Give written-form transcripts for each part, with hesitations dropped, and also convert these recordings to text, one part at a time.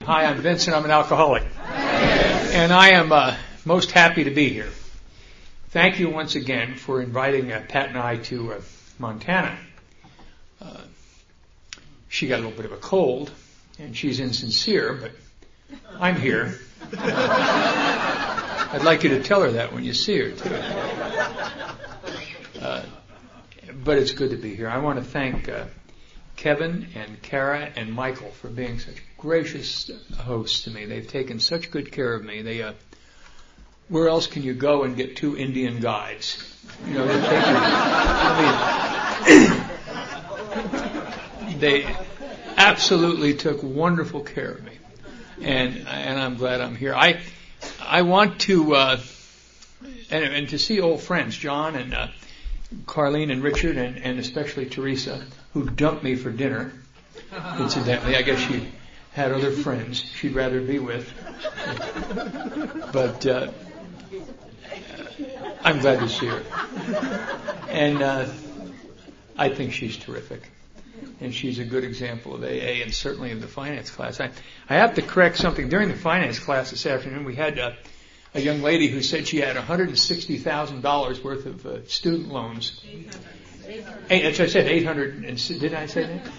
Hi, I'm Vincent. I'm an alcoholic. And I am most happy to be here. Thank you once again for inviting Pat and I to Montana. She got a little bit of a cold, and she's insincere, but I'm here. I'd like you to tell her that when you see her, too. But it's good to be here. I want to thank Kevin and Kara and Michael for being such gracious hosts to me. They've taken such good care of me. They, where else can you go and get two Indian guides? You know, they absolutely took wonderful care of me, and I'm glad I'm here. I want to and to see old friends, John and Carlene and Richard and especially Teresa, who dumped me for dinner. Incidentally, I guess she had other friends she'd rather be with. But I'm glad to see her. And I think she's terrific. And she's a good example of AA and certainly of the finance class. I have to correct something. During the finance class this afternoon, we had a young lady who said she had $160,000 worth of student loans. I said 800. Did I say that?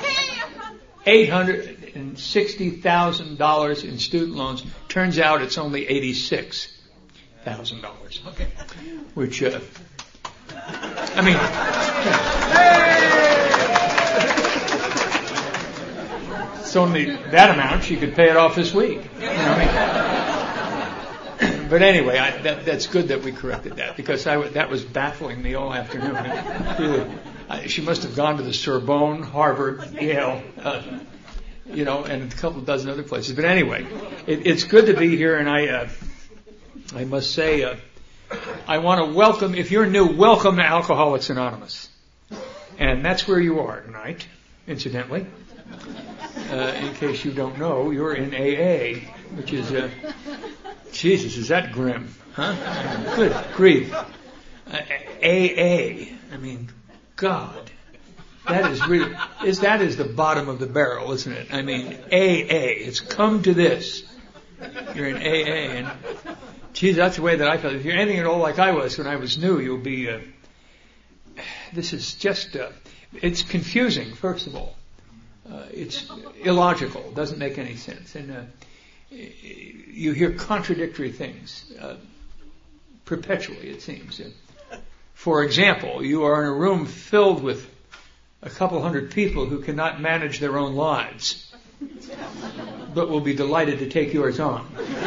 $860,000 in student loans. Turns out it's only $86,000. Okay. Which, I mean, it's only that amount. She could pay it off this week. You know what I mean? But anyway, that's good that we corrected that, because that was baffling me all afternoon. Really, she must have gone to the Sorbonne, Harvard, Yale, and a couple dozen other places. But anyway, it's good to be here, and I must say, I want to welcome, if you're new, welcome to Alcoholics Anonymous. And that's where you are tonight, incidentally. In case you don't know, you're in AA, which is, Jesus, is that grim, huh? Good grief. AA, I mean, God, that is really, that is the bottom of the barrel, isn't it? I mean, AA, it's come to this. You're in AA, and geez, that's the way that I felt. If you're anything at all like I was when I was new, you'll be, this is just, it's confusing, first of all. It's illogical, doesn't make any sense. And you hear contradictory things perpetually, it seems. For example, you are in a room filled with a couple hundred people who cannot manage their own lives, but will be delighted to take yours on.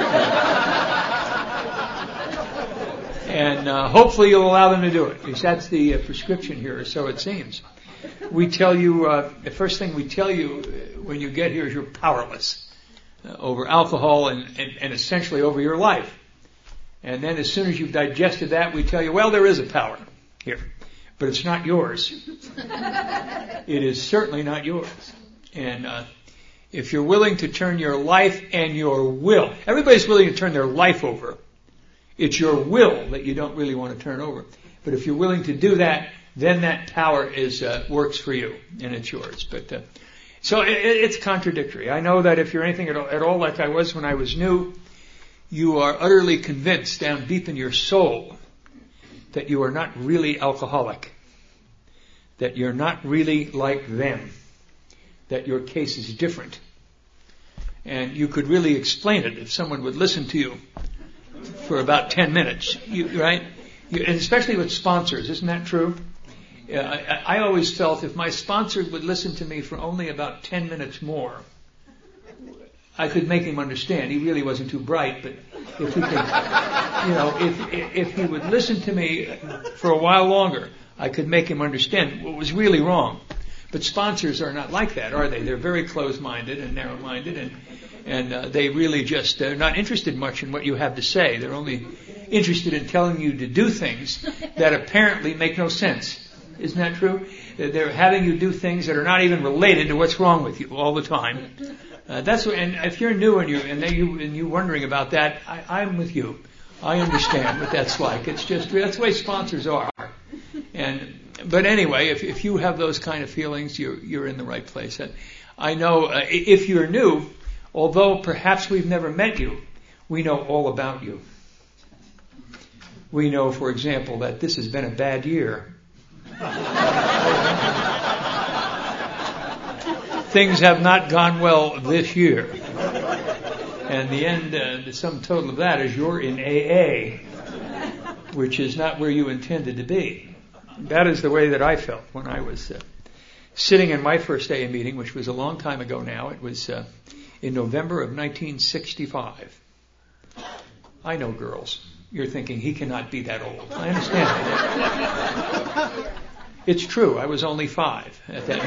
And hopefully you'll allow them to do it, because that's the prescription here, or so it seems. We tell you, the first thing we tell you when you get here is you're powerless over alcohol and essentially over your life. And then as soon as you've digested that, we tell you, well, there is a power here, but it's not yours. It is certainly not yours. And if you're willing to turn your life and your will, everybody's willing to turn their life over. It's your will that you don't really want to turn over. But if you're willing to do that, then that power works for you, and it's yours. But so it's contradictory. I know that if you're anything at all like I was when I was new, you are utterly convinced down deep in your soul that you are not really alcoholic, that you're not really like them, that your case is different. And you could really explain it if someone would listen to you for about 10 minutes, right? And especially with sponsors, isn't that true? I always felt if my sponsor would listen to me for only about 10 minutes more, I could make him understand. He really wasn't too bright, but if he could, if he would listen to me for a while longer, I could make him understand what was really wrong. But sponsors are not like that, are they? They're very close-minded and narrow-minded, and they really just are not interested much in what you have to say. They're only interested in telling you to do things that apparently make no sense. Isn't that true? They're having you do things that are not even related to what's wrong with you all the time. That's what, and if you're new and you're wondering about that, I'm with you. I understand what that's like. It's just that's the way sponsors are. But anyway, if you have those kind of feelings, you're in the right place. And I know if you're new, although perhaps we've never met you, we know all about you. We know, for example, that this has been a bad year. Things have not gone well this year. And the end, the sum total of that is you're in AA, which is not where you intended to be. That is the way that I felt when I was sitting in my first AA meeting, which was a long time ago now. It was in November of 1965. I know, girls. You're thinking, he cannot be that old. I understand that. It's true. I was only 5 at that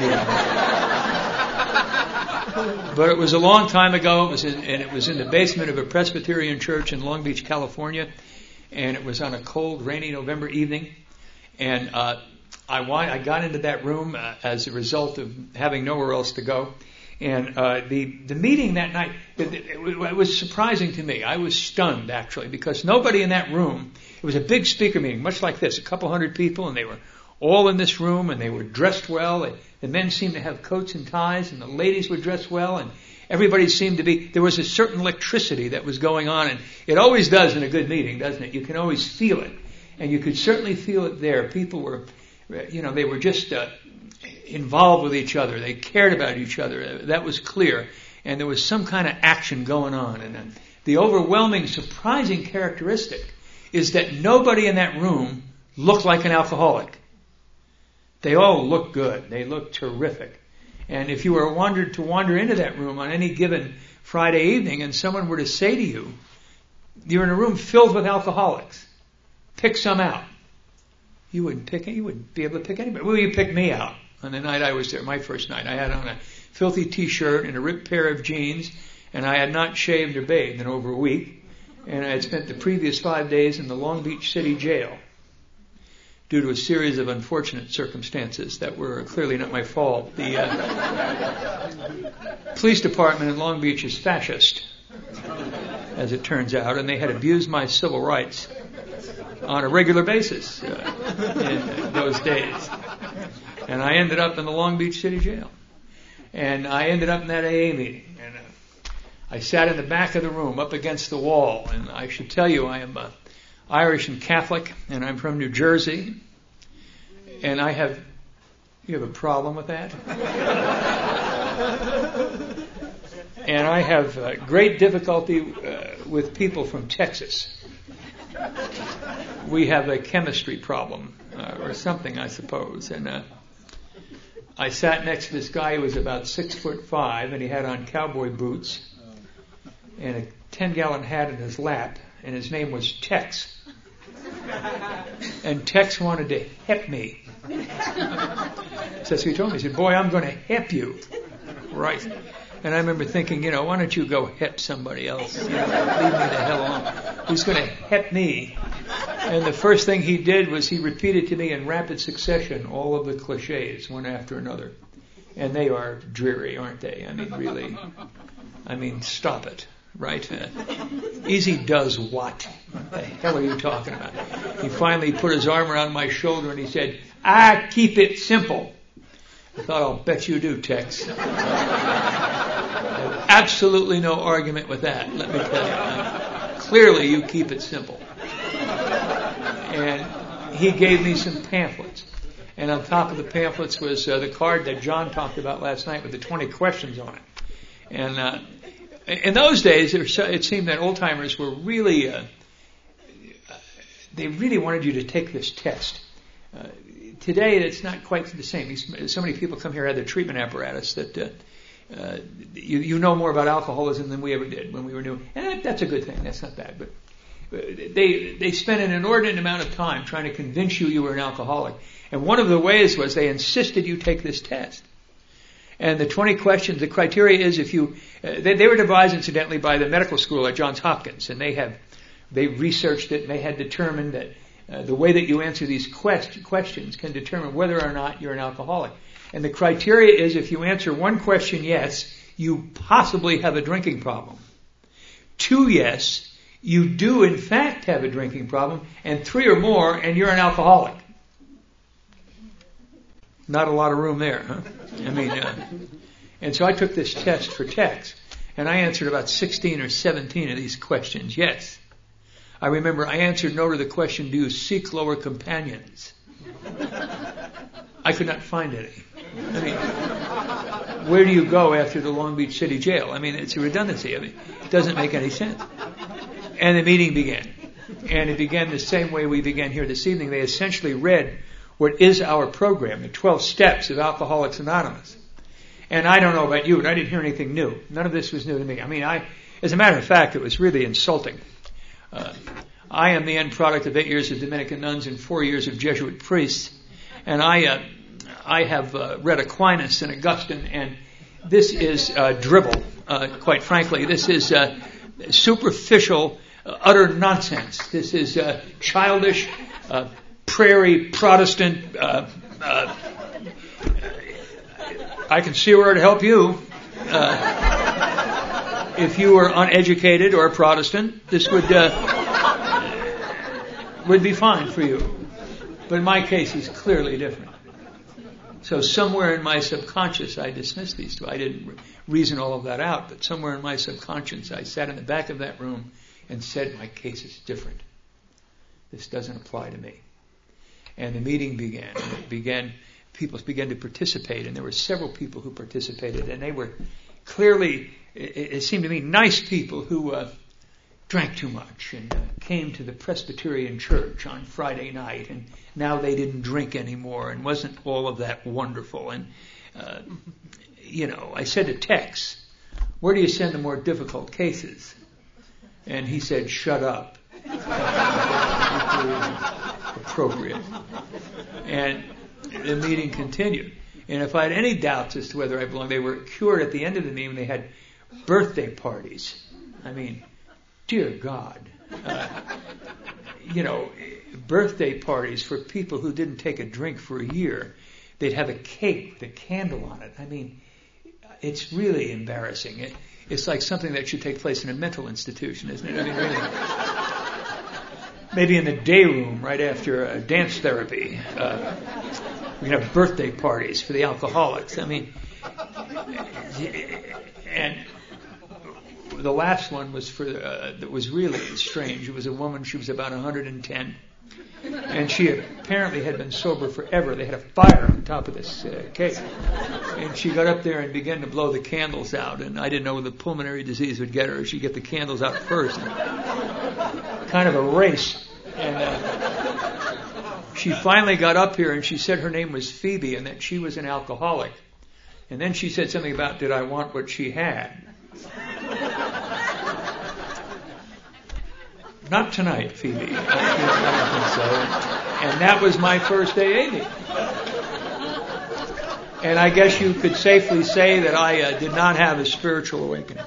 meeting. But it was a long time ago. It was in the basement of a Presbyterian church in Long Beach, California. And it was on a cold, rainy November evening. And I got into that room as a result of having nowhere else to go. And the meeting that night, it was surprising to me. I was stunned, actually, because nobody in that room, it was a big speaker meeting, much like this, a couple hundred people, and they were all in this room, and they were dressed well. The men seemed to have coats and ties, and the ladies were dressed well, and everybody seemed to be, there was a certain electricity that was going on, and it always does in a good meeting, doesn't it? You can always feel it, and you could certainly feel it there. People were, they were just involved with each other. They cared about each other. That was clear. And there was some kind of action going on. And the overwhelming, surprising characteristic is that nobody in that room looked like an alcoholic. They all looked good. They looked terrific. And if you were to wander into that room on any given Friday evening and someone were to say to you, you're in a room filled with alcoholics, pick some out. You wouldn't be able to pick anybody. Well, you picked me out. On the night I was there, my first night, I had on a filthy T-shirt and a ripped pair of jeans, and I had not shaved or bathed in over a week, and I had spent the previous 5 days in the Long Beach City Jail due to a series of unfortunate circumstances that were clearly not my fault. The police department in Long Beach is fascist, as it turns out, and they had abused my civil rights on a regular basis in those days. And I ended up in the Long Beach City Jail. And I ended up in that AA meeting. And I sat in the back of the room up against the wall. And I should tell you, I am Irish and Catholic, and I'm from New Jersey. And you have a problem with that? And I have great difficulty with people from Texas. We have a chemistry problem, or something, I suppose. And I sat next to this guy who was about 6'5", and he had on cowboy boots and a 10-gallon hat in his lap, and his name was Tex. And Tex wanted to hep me. So he told me, he said, "Boy, I'm going to hep you." Right. And I remember thinking, why don't you go hep somebody else? Leave me the hell alone. Who's going to hep me? And the first thing he did was he repeated to me in rapid succession all of the cliches, one after another. And they are dreary, aren't they? I mean, really. Stop it, right? Easy does what? What the hell are you talking about? He finally put his arm around my shoulder and he said, "I keep it simple." I thought, I'll bet you do, Tex. Absolutely no argument with that, let me tell you. Clearly you keep it simple. And he gave me some pamphlets. And on top of the pamphlets was the card that John talked about last night with the 20 questions on it. And in those days, it seemed that old-timers were really, they really wanted you to take this test. Today, it's not quite the same. So many people come here who have the treatment apparatus that you know more about alcoholism than we ever did when we were new. And that's a good thing. That's not bad. But they spent an inordinate amount of time trying to convince you were an alcoholic. And one of the ways was they insisted you take this test. And the 20 questions, the criteria is if you, they were devised incidentally by the medical school at Johns Hopkins, and they researched it and they had determined that the way that you answer these questions can determine whether or not you're an alcoholic. And the criteria is if you answer one question yes, you possibly have a drinking problem. 2 yes, you do in fact have a drinking problem, and 3 or more, and you're an alcoholic. Not a lot of room there, huh? And so I took this test for Tex. And I answered about 16 or 17 of these questions, yes. I remember I answered no to the question, do you seek lower companions? I could not find any. I mean, where do you go after the Long Beach City Jail? I mean, it's a redundancy. I mean, it doesn't make any sense. And the meeting began. And it began the same way we began here this evening. They essentially read what is our program, the 12 steps of Alcoholics Anonymous. And I don't know about you, but I didn't hear anything new. None of this was new to me. I mean, as a matter of fact, it was really insulting. I am the end product of 8 years of Dominican nuns and 4 years of Jesuit priests. And I have read Aquinas and Augustine, and this is dribble, quite frankly. This is superficial, utter nonsense. This is childish, prairie Protestant. I can see where to help you. If you were uneducated or a Protestant, this would be fine for you. But in my case, it's clearly different. So somewhere in my subconscious, I dismissed these two. I didn't reason all of that out, but somewhere in my subconscious, I sat in the back of that room and said, my case is different. This doesn't apply to me. And the meeting began. People began to participate, and there were several people who participated, and they were clearly, it seemed to me, nice people who drank too much and came to the Presbyterian Church on Friday night, and now they didn't drink anymore, and wasn't all of that wonderful. And, I said to Tex, where do you send the more difficult cases? And he said, shut up. Appropriate. And the meeting continued. And if I had any doubts as to whether I belonged, they were cured at the end of the meeting. They had birthday parties. I mean, dear God. Birthday parties for people who didn't take a drink for a year. They'd have a cake with a candle on it. I mean, it's really embarrassing. It's like something that should take place in a mental institution, isn't it? I mean, really. Maybe in the day room right after dance therapy. We can have birthday parties for the alcoholics. I mean, and the last one was that was really strange. It was a woman. She was about 110, and she apparently had been sober forever. They had a fire on top of this cake, and she got up there and began to blow the candles out. And I didn't know the pulmonary disease would get her. She'd get the candles out first. Kind of a race. And she finally got up here and she said her name was Phoebe and that she was an alcoholic. And then she said something about, did I want what she had? Not tonight, Phoebe. I don't think so. And that was my first AA meeting. And I guess you could safely say that I did not have a spiritual awakening.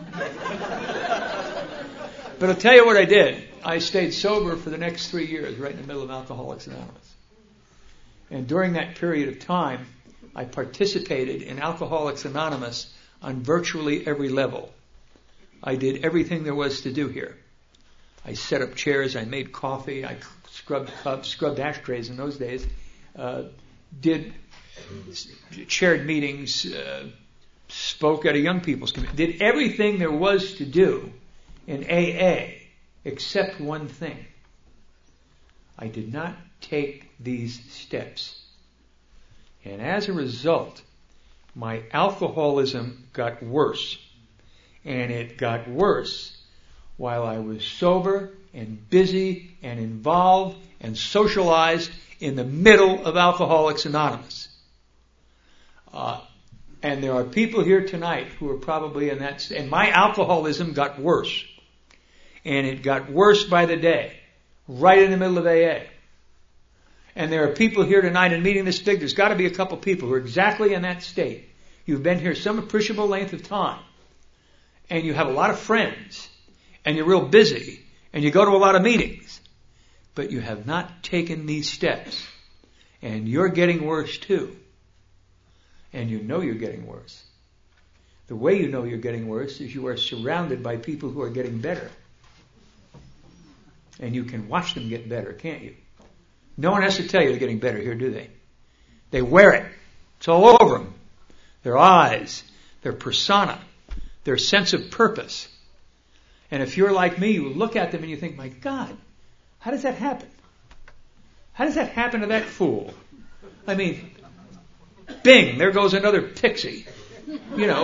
But I'll tell you what I did. I stayed sober for the next 3 years, right in the middle of Alcoholics Anonymous. And during that period of time, I participated in Alcoholics Anonymous on virtually every level. I did everything there was to do here. I set up chairs, I made coffee, I scrubbed cups, scrubbed ashtrays in those days, chaired meetings, spoke at a young people's committee, did everything there was to do in AA. Except one thing. I did not take these steps. And as a result, my alcoholism got worse. And it got worse while I was sober and busy and involved and socialized in the middle of Alcoholics Anonymous. And there are people here tonight who are probably in that state. And my alcoholism got worse. And it got worse by the day, right in the middle of AA. And there are people here tonight in meeting this big. There's got to be a couple people who are exactly in that state. You've been here some appreciable length of time. And you have a lot of friends. And you're real busy. And you go to a lot of meetings. But you have not taken these steps. And you're getting worse too. And you know you're getting worse. The way you know you're getting worse is you are surrounded by people who are getting better. And you can watch them get better, can't you? No one has to tell you they're getting better here, do they? They wear it. It's all over them. Their eyes, their persona, their sense of purpose. And if you're like me, you look at them and you think, my God, how does that happen? How does that happen to that fool? I mean, bing, there goes another pixie. You know,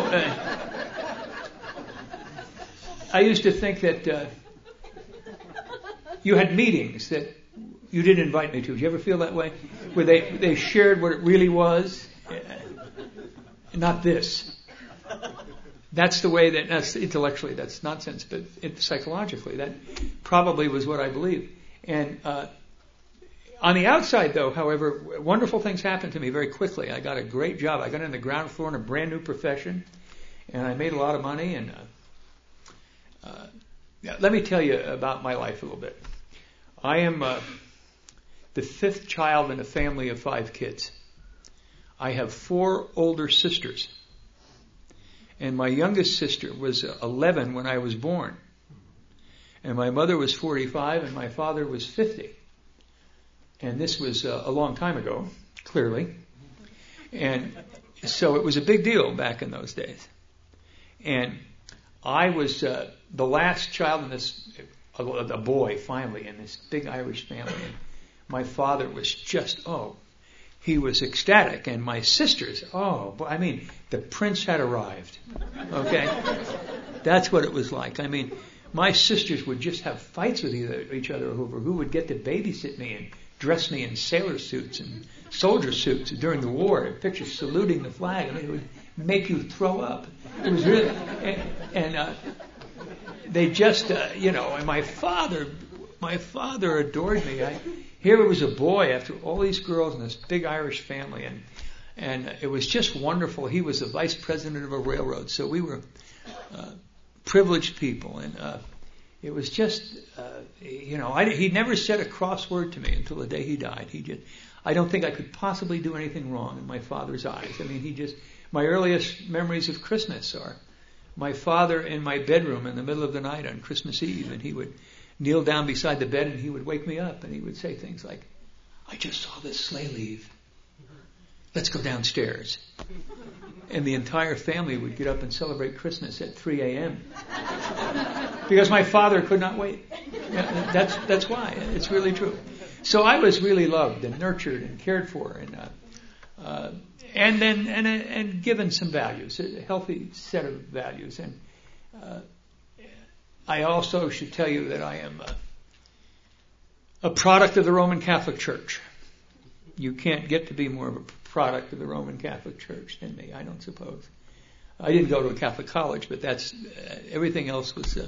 I used to think that you had meetings that you didn't invite me to. Did you ever feel that way? Where they shared what it really was? Not this. That's the way that's intellectually, that's nonsense, but psychologically, that probably was what I believed. And on the outside, though, however, wonderful things happened to me very quickly. I got a great job. I got in the ground floor in a brand new profession, and I made a lot of money. And let me tell you about my life a little bit. I am the fifth child in a family of 5 kids. I have 4 older sisters. And my youngest sister was 11 when I was born. And my mother was 45 and my father was 50. And this was a long time ago, clearly. And so it was a big deal back in those days. And I was the last child in this, a boy finally, in this big Irish family. And my father was just, he was ecstatic. And my sisters, I mean, the prince had arrived. Okay? That's what it was like. I mean, my sisters would just have fights with each other over who would get to babysit me and dress me in sailor suits and soldier suits during the war, and pictures saluting the flag. I mean, it would make you throw up. It was really, and they just, and my father adored me. Here was a boy after all these girls in this big Irish family, and it was just wonderful. He was the vice president of a railroad, so we were privileged people, and it was just, he never said a cross word to me until the day he died. I don't think I could possibly do anything wrong in my father's eyes. I mean, my earliest memories of Christmas are my father in my bedroom in the middle of the night on Christmas Eve, and he would kneel down beside the bed and he would wake me up and he would say things like, I just saw this sleigh leave. Let's go downstairs. And the entire family would get up and celebrate Christmas at 3 a.m. because my father could not wait. That's why. It's really true. So I was really loved and nurtured and cared for, and given some values, a healthy set of values. And I also should tell you that I am a product of the Roman Catholic Church. You can't get to be more of a product of the Roman Catholic Church than me, I don't suppose. I didn't go to a Catholic college, but that's everything else was.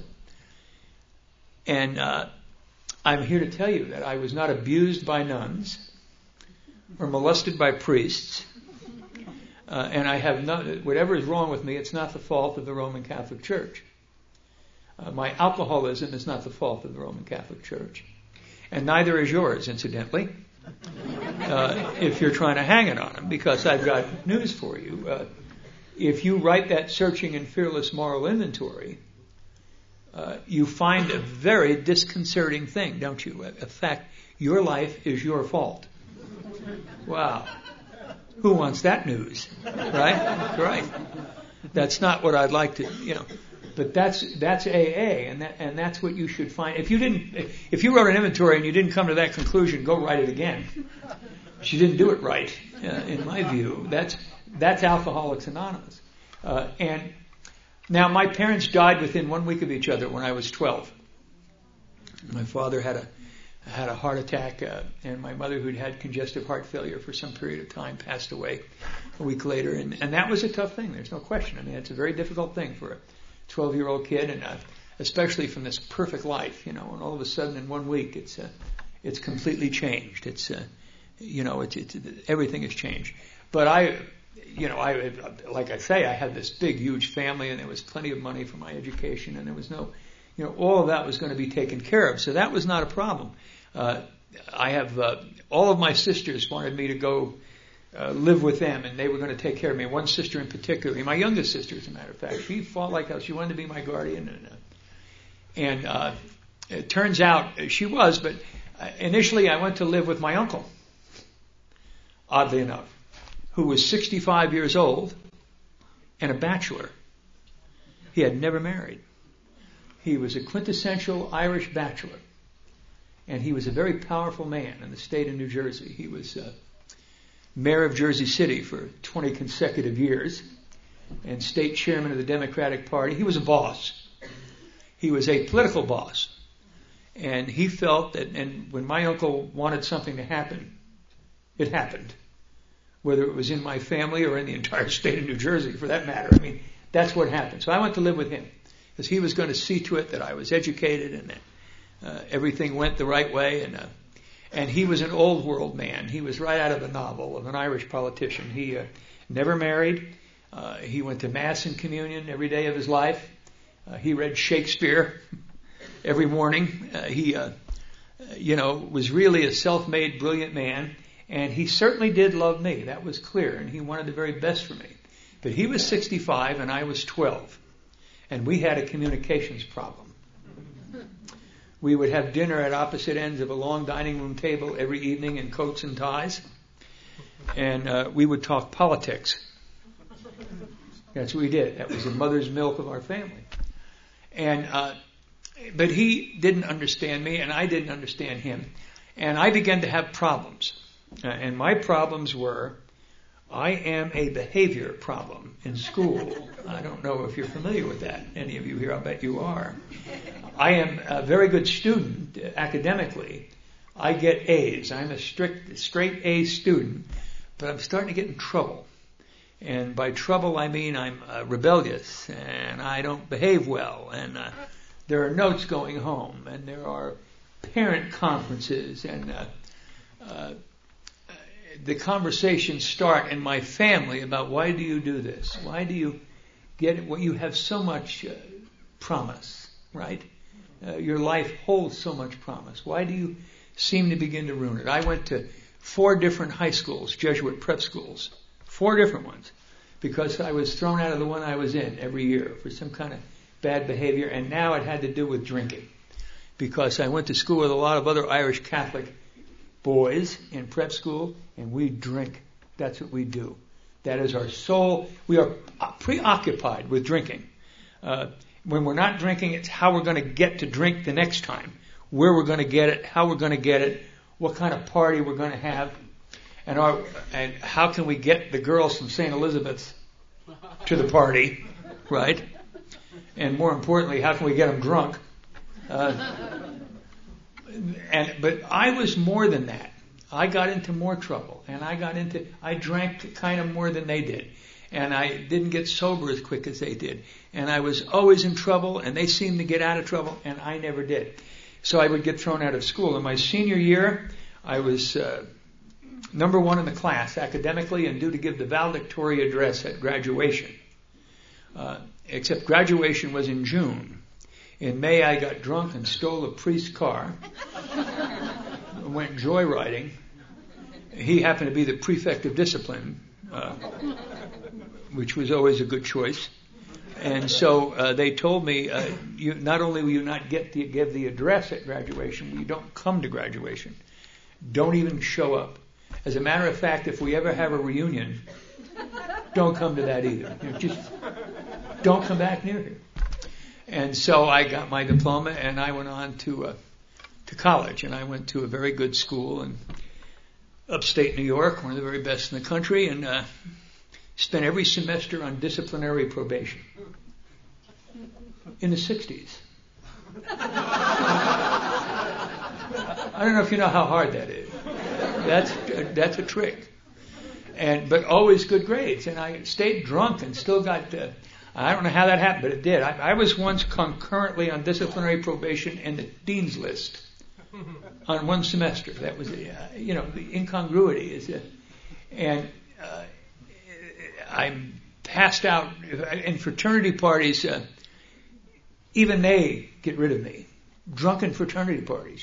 And I'm here to tell you that I was not abused by nuns or molested by priests. And I have not, whatever is wrong with me, it's not the fault of the Roman Catholic Church. My alcoholism is not the fault of the Roman Catholic Church. And neither is yours, incidentally, if you're trying to hang it on them, because I've got news for you. If you write that searching and fearless moral inventory, you find a very disconcerting thing, don't you? In fact, your life is your fault. Wow. Who wants that news? Right? That's not what I'd like to, But that's AA, and that's what you should find. If you wrote an inventory and you didn't come to that conclusion, go write it again. She didn't do it right, in my view. That's Alcoholics Anonymous. And now my parents died within 1 week of each other when I was 12. My father had a heart attack, and my mother, who'd had congestive heart failure for some period of time, passed away a week later. And that was a tough thing. There's no question. I mean, it's a very difficult thing for a 12-year-old kid, and especially from this perfect life, and all of a sudden in 1 week it's completely changed. It's everything has changed. But I like I say, I had this big, huge family, and there was plenty of money for my education, and there was no, all of that was going to be taken care of. So that was not a problem. I have all of my sisters wanted me to go live with them, and they were going to take care of me. One sister in particular, my youngest sister, as a matter of fact, she fought like hell. She wanted to be my guardian, and it turns out she was. But initially, I went to live with my uncle. Oddly enough, who was 65 years old and a bachelor. he had never married. He was a quintessential Irish bachelor. And he was a very powerful man in the state of New Jersey. He was mayor of Jersey City for 20 consecutive years and state chairman of the Democratic Party. He was a boss. He was a political boss. And he felt that, and when my uncle wanted something to happen, it happened. Whether it was in my family or in the entire state of New Jersey, for that matter. I mean, that's what happened. So I went to live with him because he was going to see to it that I was educated and that everything went the right way. And he was an old world man. He was right out of a novel of an Irish politician. He never married. He went to Mass and Communion every day of his life. He read Shakespeare every morning. He was really a self-made, brilliant man. And he certainly did love me. That was clear. And he wanted the very best for me. But he was 65 and I was 12. And we had a communications problem. We would have dinner at opposite ends of a long dining room table every evening in coats and ties. And we would talk politics. That's what we did. That was the mother's milk of our family. But he didn't understand me and I didn't understand him. And I began to have problems. And my problems were, I am a behavior problem in school. I don't know if you're familiar with that. Any of you here, I'll bet you are. I am a very good student academically. I get A's. I'm a straight A student, but I'm starting to get in trouble. And by trouble, I mean I'm rebellious and I don't behave well. And there are notes going home and there are parent conferences and the conversations start in my family about why do you do this? Why do you get what you have so much promise, right? Your life holds so much promise. Why do you seem to begin to ruin it? I went to 4 different high schools, Jesuit prep schools, 4 different ones, because I was thrown out of the one I was in every year for some kind of bad behavior, and now it had to do with drinking, because I went to school with a lot of other Irish Catholic boys in prep school, and we drink. That's what we do. That is our soul. We are preoccupied with drinking. When we're not drinking, it's how we're going to get to drink the next time, where we're going to get it, how we're going to get it, what kind of party we're going to have, and how can we get the girls from St. Elizabeth's to the party, right? And more importantly, how can we get them drunk? But I was more than that. I got into more trouble, and I drank kind of more than they did, and I didn't get sober as quick as they did, and I was always in trouble, and they seemed to get out of trouble, and I never did. So I would get thrown out of school. In my senior year, I was number 1 in the class academically and due to give the valedictory address at graduation. Except graduation was in June. In May, I got drunk and stole a priest's car and went joyriding. He happened to be the prefect of discipline, which was always a good choice. And so they told me, not only will you not give the address at graduation, you don't come to graduation. Don't even show up. As a matter of fact, if we ever have a reunion, don't come to that either. Just don't come back near here. And so I got my diploma and I went on to college, and I went to a very good school in upstate New York, one of the very best in the country, and spent every semester on disciplinary probation in the 60s. I don't know if you know how hard that is. That's a trick. But always good grades, and I stayed drunk and still got. I don't know how that happened, but it did. I was once concurrently on disciplinary probation and the dean's list on one semester. That was, the incongruity is it. And I'm passed out in fraternity parties. Even they get rid of me. Drunken fraternity parties.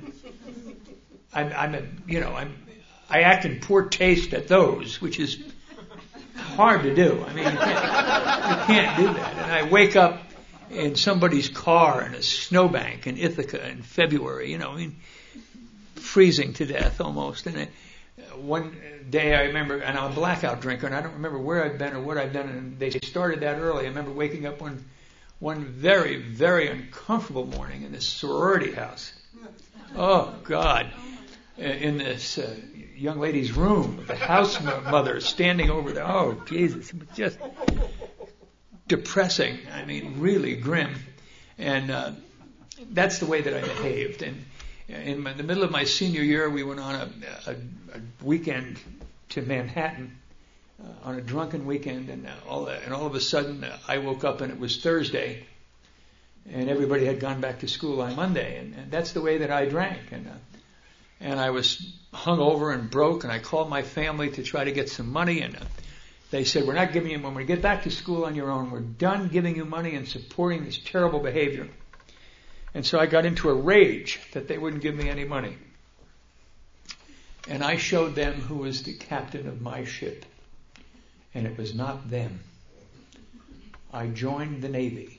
I act in poor taste at those, which is hard to do. I mean, you can't do that. And I wake up in somebody's car in a snowbank in Ithaca in February, freezing to death almost. And one day I remember, and I'm a blackout drinker, and I don't remember where I've been or what I've done, and they started that early. I remember waking up one very, very uncomfortable morning in this sorority house. Oh, God. In this young lady's room, the house mother standing over there. Oh, Jesus. It was just depressing. I mean, really grim. And that's the way that I behaved. And in the middle of my senior year, we went on a weekend to Manhattan on a drunken weekend, and all of a sudden I woke up and it was Thursday, and everybody had gone back to school on Monday, and that's the way that I drank. And I was hungover and broke, and I called my family to try to get some money, and they said, we're not giving you, when we get back to school on your own, we're done giving you money and supporting this terrible behavior. And so I got into a rage that they wouldn't give me any money. And I showed them who was the captain of my ship. And it was not them. I joined the Navy.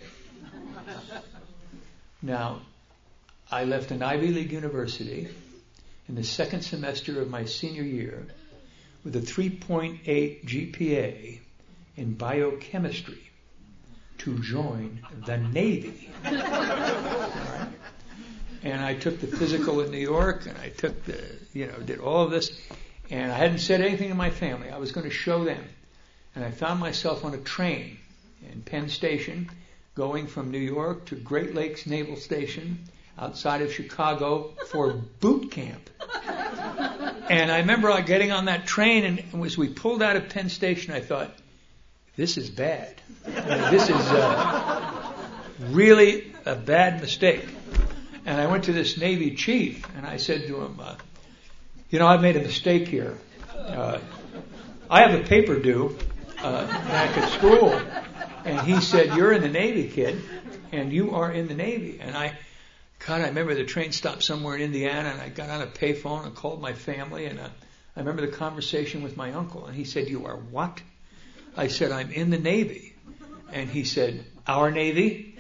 Now, I left an Ivy League university in the second semester of my senior year with a 3.8 GPA in biochemistry to join the Navy. All right? And I took the physical in New York, and I took did all of this, and I hadn't said anything to my family. I was going to show them. And I found myself on a train in Penn Station going from New York to Great Lakes Naval Station outside of Chicago for boot camp. And I remember getting on that train, and as we pulled out of Penn Station, I thought, this is bad. This is really a bad mistake. And I went to this Navy chief, and I said to him, I've made a mistake here. I have a paper due back at school. And he said, you're in the Navy, kid, and you are in the Navy. And I remember the train stopped somewhere in Indiana, and I got on a payphone and called my family, and I remember the conversation with my uncle, and he said, you are what? I said, I'm in the Navy. And he said, our Navy?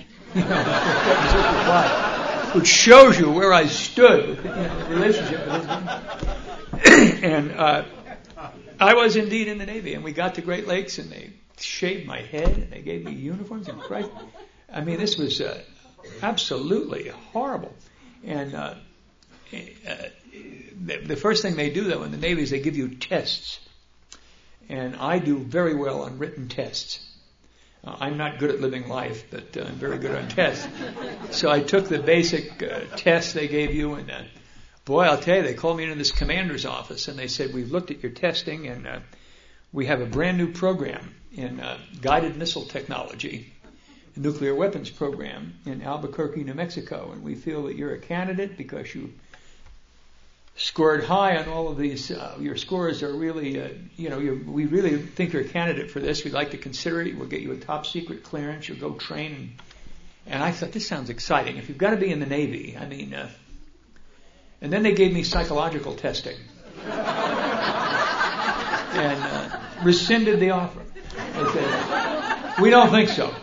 Which shows you where I stood with the relationship with his and I was indeed in the Navy, and we got to Great Lakes, and they shaved my head, and they gave me uniforms, and Christ, I mean, this was absolutely horrible. And the first thing they do, though, in the Navy is they give you tests. And I do very well on written tests. I'm not good at living life, but I'm very good on tests. So I took the basic tests they gave you, and boy, I'll tell you, they called me into this commander's office, and they said, we've looked at your testing, and we have a brand new program in guided missile technology, a nuclear weapons program in Albuquerque, New Mexico, and we feel that you're a candidate because you scored high on all of these. Your scores are really, we really think you're a candidate for this. We'd like to consider it. We'll get you a top secret clearance. You'll go train. And I thought, this sounds exciting. If you've got to be in the Navy, I mean, and then they gave me psychological testing and rescinded the offer. They said, we don't think so.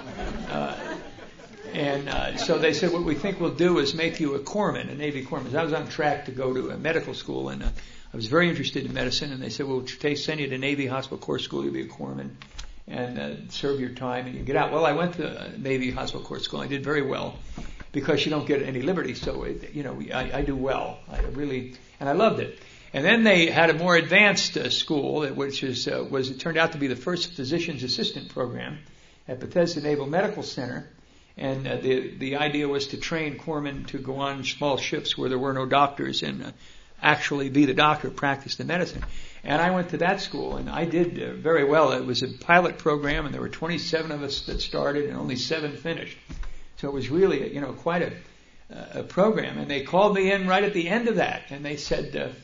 So they said, what we think we'll do is make you a corpsman, a Navy corpsman. I was on track to go to a medical school, and I was very interested in medicine, and they said, we'll send you to Navy Hospital Corps School, you'll be a corpsman, and serve your time, and you get out. Well, I went to Navy Hospital Corps School. I did very well, because you don't get any liberty, so, I do well. And I loved it. And then they had a more advanced school, which it turned out to be the first physician's assistant program at Bethesda Naval Medical Center. And the idea was to train corpsmen to go on small ships where there were no doctors and actually be the doctor, practice the medicine. And I went to that school, and I did very well. It was a pilot program, and there were 27 of us that started, and only 7 finished. So it was really, quite a program. And they called me in right at the end of that, and they said,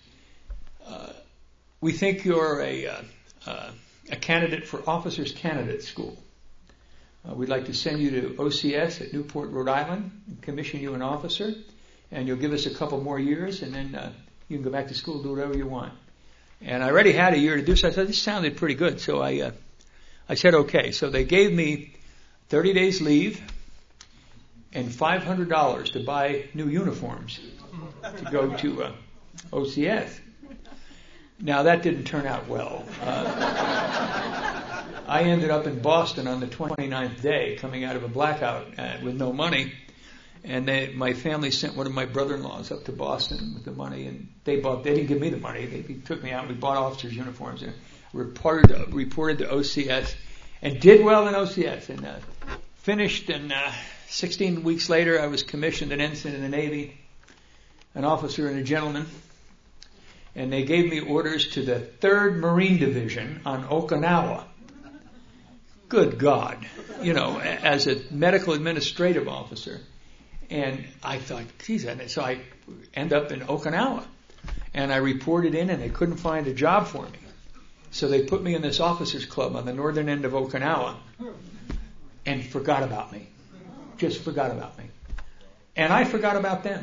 we think you're a candidate for Officers Candidate School. We'd like to send you to OCS at Newport, Rhode Island, and commission you an officer, and you'll give us a couple more years, and then you can go back to school, do whatever you want. And I already had a year to do so. I thought this sounded pretty good, so I said okay. So they gave me 30 days leave and $500 to buy new uniforms to go to OCS. Now that didn't turn out well. I ended up in Boston on the 29th day, coming out of a blackout with no money. And my family sent one of my brother-in-laws up to Boston with the money, and they didn't give me the money. They took me out. We bought officers' uniforms and reported to OCS, and did well in OCS, and finished. And 16 weeks later, I was commissioned an ensign in the Navy, an officer and a gentleman, and they gave me orders to the 3rd Marine Division on Okinawa. Good God, as a medical administrative officer. And I thought, geez, so I end up in Okinawa. And I reported in, and they couldn't find a job for me. So they put me in this officers' club on the northern end of Okinawa and forgot about me. Just forgot about me. And I forgot about them.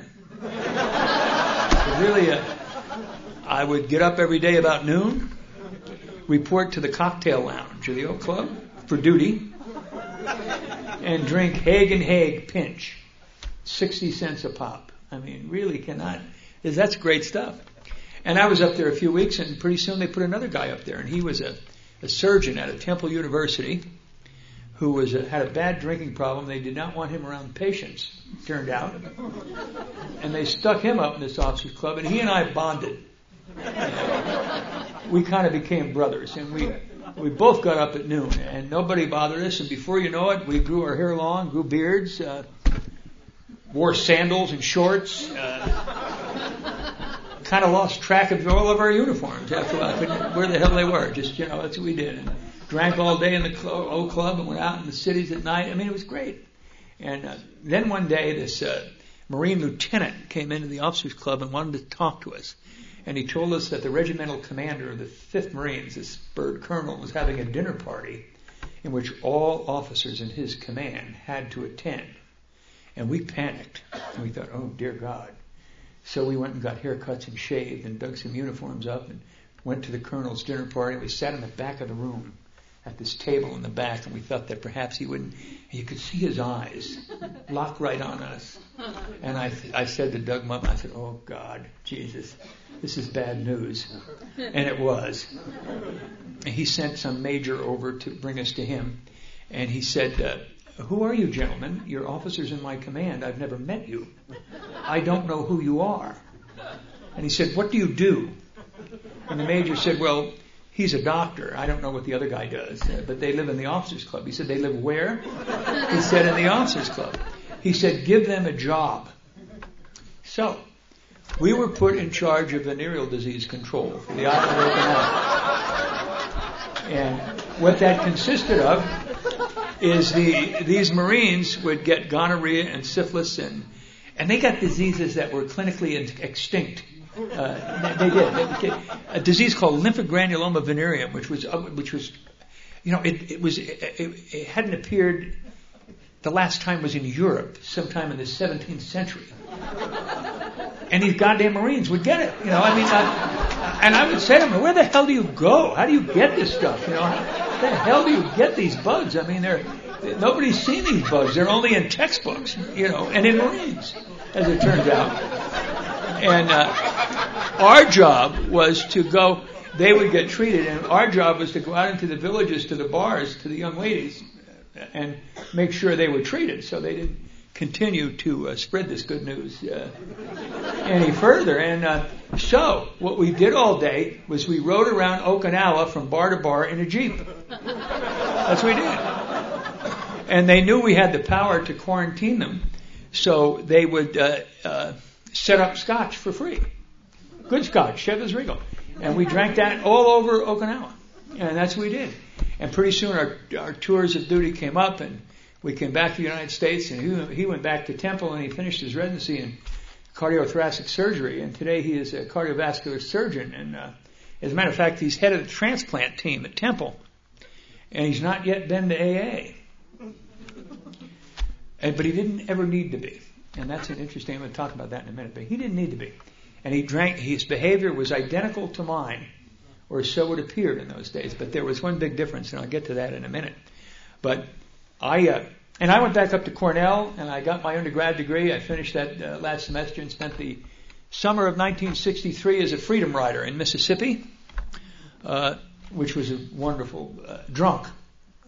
Really, I would get up every day about noon, report to the cocktail lounge of the Oak Club for duty, and drink Haig and Haig Pinch. 60 cents a pop. I mean, really cannot. That's great stuff. And I was up there a few weeks, and pretty soon they put another guy up there, and he was a surgeon at a Temple University who had a bad drinking problem. They did not want him around patients, turned out. And they stuck him up in this officers' club, and he and I bonded. We kind of became brothers, and we both got up at noon, and nobody bothered us, and before you know it, we grew our hair long, grew beards, wore sandals and shorts, kind of lost track of all of our uniforms after a while. Where the hell they were. Just, that's what we did. And drank all day in the old club and went out in the cities at night. I mean, it was great. And then one day this Marine lieutenant came into the officers' club and wanted to talk to us. And he told us that the regimental commander of the 5th Marines, this bird colonel, was having a dinner party in which all officers in his command had to attend. And we panicked. And we thought, oh, dear God. So we went and got haircuts and shaved and dug some uniforms up and went to the colonel's dinner party. We sat in the back of the room at this table in the back, and we thought that perhaps he wouldn't. You could see his eyes lock right on us. And I said to Doug Mum, I said, oh, God, Jesus, this is bad news. And it was. And he sent some major over to bring us to him. And he said, who are you, gentlemen? You're officers in my command. I've never met you. I don't know who you are. And he said, what do you do? And the major said, well, he's a doctor. I don't know what the other guy does, but they live in the officers' club. He said, they live where? He said, in the officers' club. He said, give them a job. So, we were put in charge of venereal disease control for the island of Okinawa. And what that consisted of is these Marines would get gonorrhea and syphilis, and they got diseases that were clinically extinct. They did. A disease called lymphogranuloma venereum, which was it hadn't appeared. The last time was in Europe, sometime in the 17th century. And these goddamn Marines would get it. And I would say to them, where the hell do you go? How do you get this stuff? How the hell do you get these bugs? I mean, nobody's seen these bugs. They're only in textbooks, and in Marines, as it turns out. And our job was to go. They would get treated, and our job was to go out into the villages, to the bars, to the young ladies, and make sure they were treated, so they didn't continue to spread this good news any further. And so what we did all day was we rode around Okinawa from bar to bar in a Jeep. That's what we did. And they knew we had the power to quarantine them, so they would set up scotch for free. Good scotch, Chivas Regal. And we drank that all over Okinawa. And that's what we did. And pretty soon our tours of duty came up, and we came back to the United States, and he went back to Temple, and he finished his residency in cardiothoracic surgery. And today he is a cardiovascular surgeon. And as a matter of fact, he's head of the transplant team at Temple. And he's not yet been to AA. But he didn't ever need to be. And that's an interesting, I'm going to talk about that in a minute, but he didn't need to be. And his behavior was identical to mine, or so it appeared in those days. But there was one big difference, and I'll get to that in a minute. But I went back up to Cornell, and I got my undergrad degree. I finished that last semester and spent the summer of 1963 as a freedom rider in Mississippi, which was a wonderful drunk.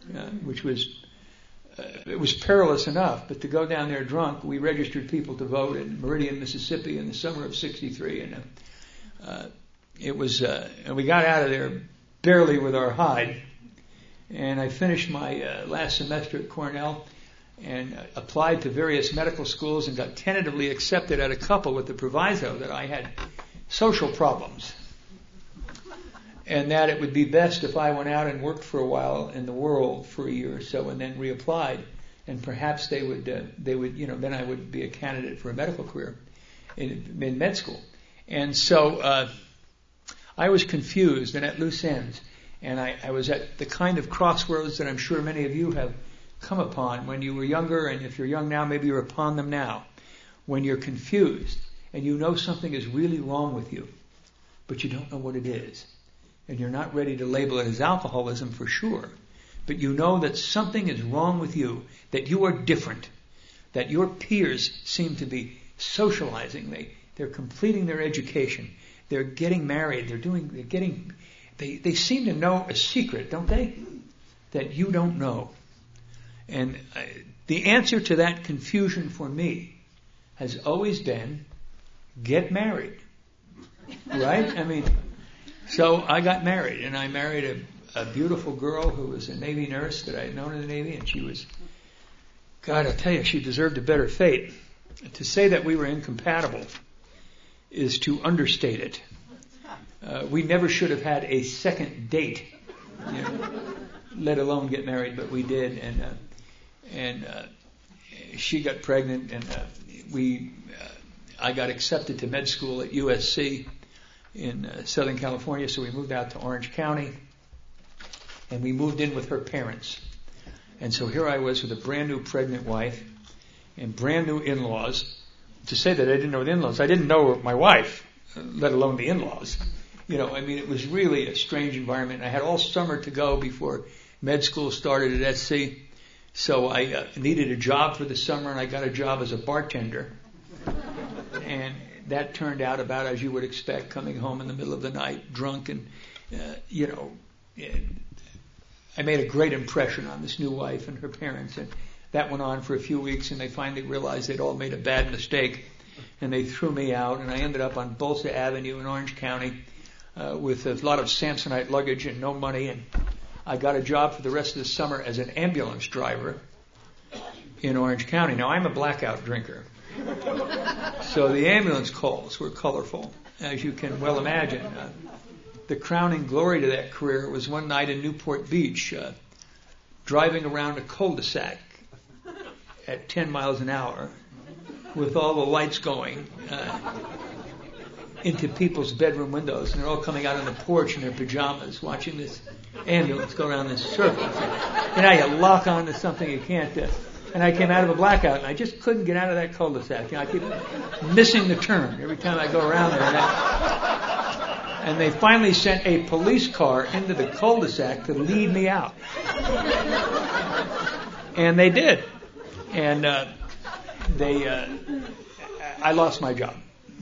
which was it was perilous enough. But to go down there drunk, we registered people to vote in Meridian, Mississippi, in the summer of '63, and and we got out of there barely with our hide. And I finished my last semester at Cornell and applied to various medical schools and got tentatively accepted at a couple with the proviso that I had social problems and that it would be best if I went out and worked for a while in the world for a year or so and then reapplied, and perhaps they would then I would be a candidate for a medical career in med school. And so I was confused and at loose ends. And I was at the kind of crossroads that I'm sure many of you have come upon when you were younger, and if you're young now, maybe you're upon them now. When you're confused and you know something is really wrong with you, but you don't know what it is. And you're not ready to label it as alcoholism for sure. But you know that something is wrong with you, that you are different, that your peers seem to be socializing. They're completing their education. They're getting married. They seem to know a secret, don't they? That you don't know. And the answer to that confusion for me has always been, get married. Right? So I got married, and I married a beautiful girl who was a Navy nurse that I had known in the Navy, and she was, God, I'll tell you, she deserved a better fate. To say that we were incompatible is to understate it. We never should have had a second date, let alone get married, but we did. And she got pregnant, and I got accepted to med school at USC in Southern California, so we moved out to Orange County, and we moved in with her parents. And so here I was with a brand new pregnant wife and brand new in-laws. To say that I didn't know the in-laws, I didn't know my wife, let alone the in-laws. It was really a strange environment. I had all summer to go before med school started at SC. So I needed a job for the summer, and I got a job as a bartender. And that turned out about as you would expect, coming home in the middle of the night, drunk. And, I made a great impression on this new wife and her parents. And that went on for a few weeks, and they finally realized they'd all made a bad mistake. And they threw me out, and I ended up on Bolsa Avenue in Orange County with a lot of Samsonite luggage and no money. And I got a job for the rest of the summer as an ambulance driver in Orange County. Now, I'm a blackout drinker. So the ambulance calls were colorful, as you can well imagine. The crowning glory to that career was one night in Newport Beach, driving around a cul-de-sac at 10 miles an hour with all the lights going into people's bedroom windows, and they're all coming out on the porch in their pajamas watching this ambulance go around this circle. You lock on to something you can't and I came out of a blackout, and I just couldn't get out of that cul-de-sac. I keep missing the turn every time I go around there. And they finally sent a police car into the cul-de-sac to lead me out. And they did. And I lost my job.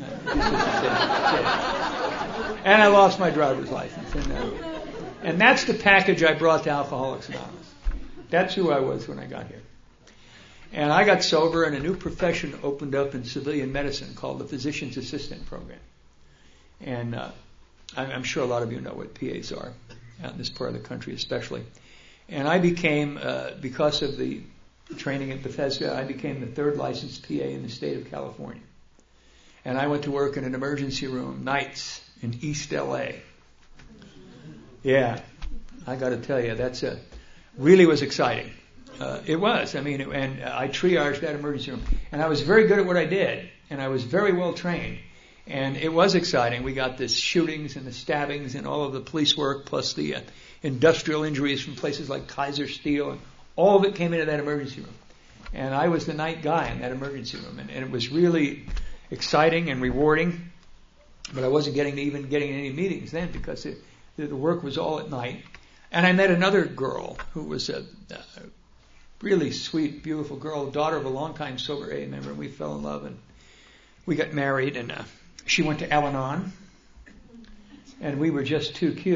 And I lost my driver's license. And that's the package I brought to Alcoholics Anonymous. That's who I was when I got here. And I got sober, and a new profession opened up in civilian medicine called the Physician's Assistant Program. And I'm sure a lot of you know what PAs are out in this part of the country especially. And I became, because of the training at Bethesda, I became the third licensed PA in the state of California. And I went to work in an emergency room nights in East LA. Yeah, I got to tell you, that's really was exciting. It was. And I triaged that emergency room. And I was very good at what I did. And I was very well trained. And it was exciting. We got the shootings and the stabbings and all of the police work, plus the industrial injuries from places like Kaiser Steel. And all of it came into that emergency room. And I was the night guy in that emergency room. And it was really exciting and rewarding. But I wasn't getting any meetings then because the work was all at night. And I met another girl who was a really sweet, beautiful girl, daughter of a longtime sober AA member, and we fell in love, and we got married, and she went to Al-Anon, and we were just too cute.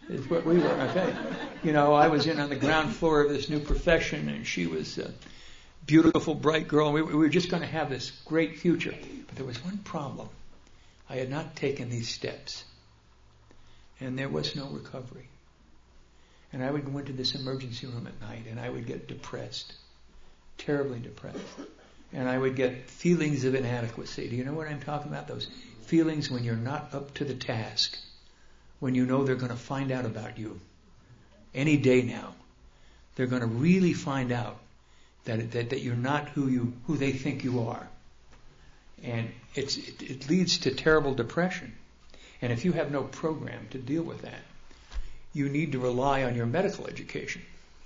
is what we were, okay? You know, I was in on the ground floor of this new profession, and she was a beautiful, bright girl, and we were just going to have this great future. But there was one problem. I had not taken these steps, and there was no recovery. And I would go into this emergency room at night, and I would get depressed, terribly depressed. And I would get feelings of inadequacy. Do you know what I'm talking about? Those feelings when you're not up to the task, when you know they're going to find out about you. Any day now, they're going to really find out that you're not who they think you are. And it leads to terrible depression. And if you have no program to deal with that, you need to rely on your medical education.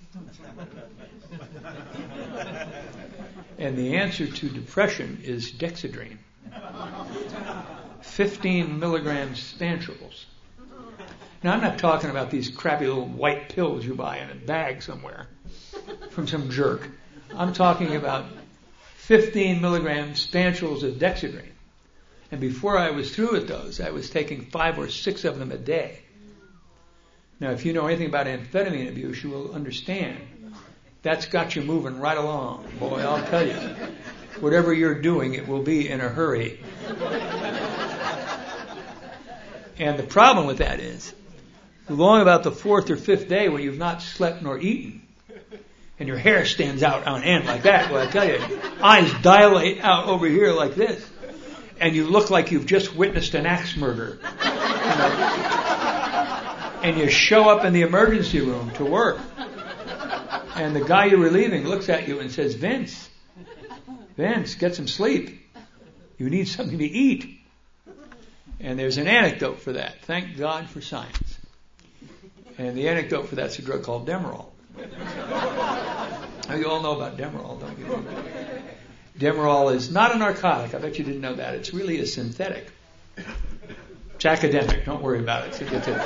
And the answer to depression is Dexedrine. 15 milligrams Stanchels. Now, I'm not talking about these crappy little white pills you buy in a bag somewhere from some jerk. I'm talking about 15 milligrams Stanchels of Dexedrine. And before I was through with those, I was taking 5 or 6 of them a day. Now, if you know anything about amphetamine abuse, you will understand that's got you moving right along. Boy, I'll tell you. Whatever you're doing, it will be in a hurry. And the problem with that is, along about the 4th or 5th day when you've not slept nor eaten, and your hair stands out on end like that, well, I tell you, eyes dilate out over here like this, and you look like you've just witnessed an axe murder. You know? And you show up in the emergency room to work, and the guy you're relieving looks at you and says, Vince, get some sleep. You need something to eat. And there's an antidote for that. Thank God for science. And the antidote for that's a drug called Demerol. Now, you all know about Demerol, don't you? Demerol is not a narcotic. I bet you didn't know that. It's really a synthetic. It's academic. Don't worry about it.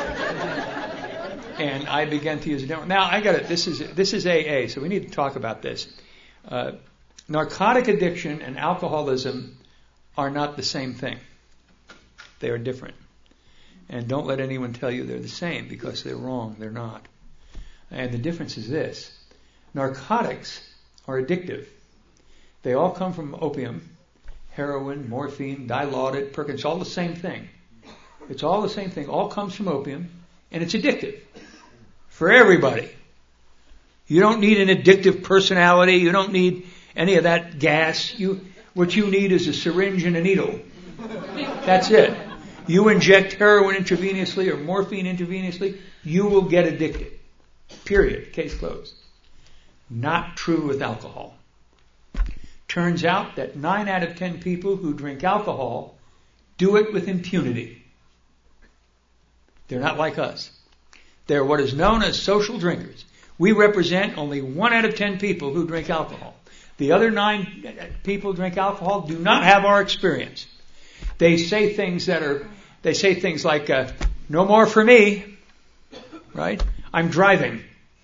And I began to use Demerol. Now, I got it. This is AA, so we need to talk about this. Narcotic addiction and alcoholism are not the same thing. They are different. And don't let anyone tell you they're the same, because they're wrong. They're not. And the difference is this. Narcotics are addictive. They all come from opium, heroin, morphine, Dilaudid, Perkins, all the same thing. It's all the same thing. All comes from opium, and it's addictive for everybody. You don't need an addictive personality. You don't need any of that gas. What you need is a syringe and a needle. That's it. You inject heroin intravenously or morphine intravenously, you will get addicted. Period. Case closed. Not true with alcohol. Turns out that 9 out of 10 people who drink alcohol do it with impunity. They're not like us. They're what is known as social drinkers. We represent only 1 out of 10 people who drink alcohol. The other 9 people who drink alcohol do not have our experience. They say things like, no more for me, right? I'm driving.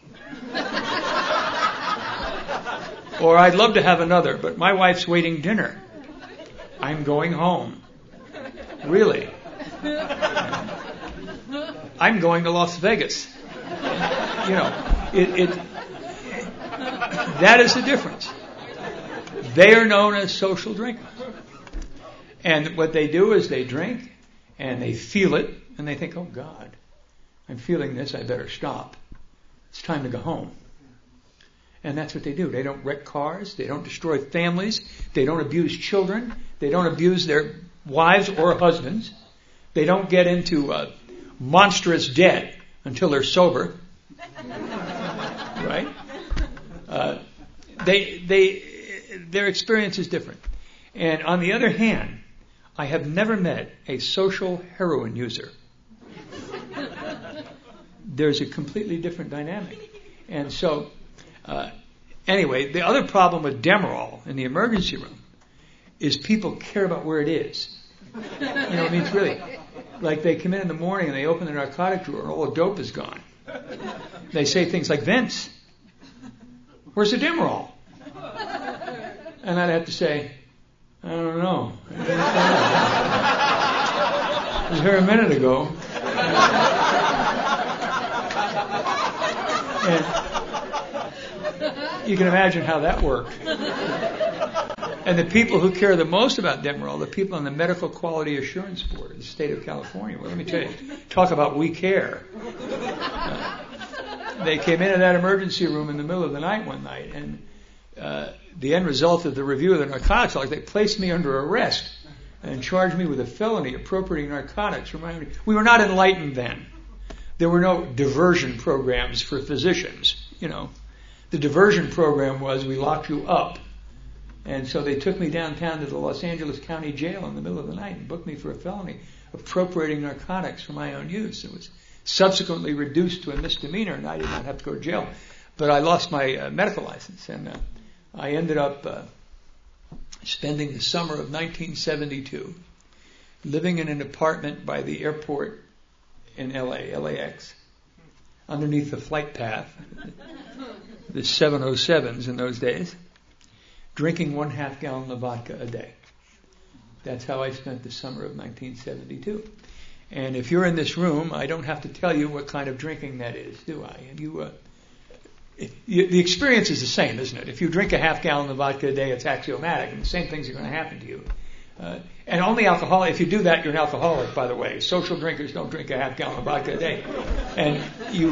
Or I'd love to have another, but my wife's waiting dinner. I'm going home. Really? I'm going to Las Vegas. You know, that is the difference. They are known as social drinkers. And what they do is they drink and they feel it and they think, oh God, I'm feeling this, I better stop. It's time to go home. And that's what they do. They don't wreck cars. They don't destroy families. They don't abuse children. They don't abuse their wives or husbands. They don't get into monstrous debt until they're sober. Right? Their experience is different. And on the other hand, I have never met a social heroin user. There's a completely different dynamic. And so, anyway, the other problem with Demerol in the emergency room is people care about where it is. You know, I mean, it's really like they come in the morning and they open the narcotic drawer and all the dope is gone. They say things like, Vince, where's the Demerol? And I'd have to say, I don't know. I was here a minute ago. And you can imagine how that worked. And the people who care the most about Demerol, the people on the Medical Quality Assurance Board of the state of California, well, let me tell you, talk about we care. They came into that emergency room in the middle of the night one night, and the end result of the review of the narcotics laws, they placed me under arrest and charged me with a felony appropriating narcotics. We were not enlightened then. There were no diversion programs for physicians. The diversion program was we locked you up. And so they took me downtown to the Los Angeles County Jail in the middle of the night and booked me for a felony appropriating narcotics for my own use. It was subsequently reduced to a misdemeanor, and I did not have to go to jail. But I lost my medical license, and I ended up spending the summer of 1972 living in an apartment by the airport in LAX, underneath the flight path, the 707s in those days, drinking 1/2 gallon of vodka a day. That's how I spent the summer of 1972. And if you're in this room, I don't have to tell you what kind of drinking that is, do I? And the experience is the same, isn't it? If you drink 1/2 gallon of vodka a day, it's axiomatic, and the same things are going to happen to you. And only alcoholic, if you do that, you're an alcoholic, by the way. Social drinkers don't drink 1/2 gallon of vodka a day. And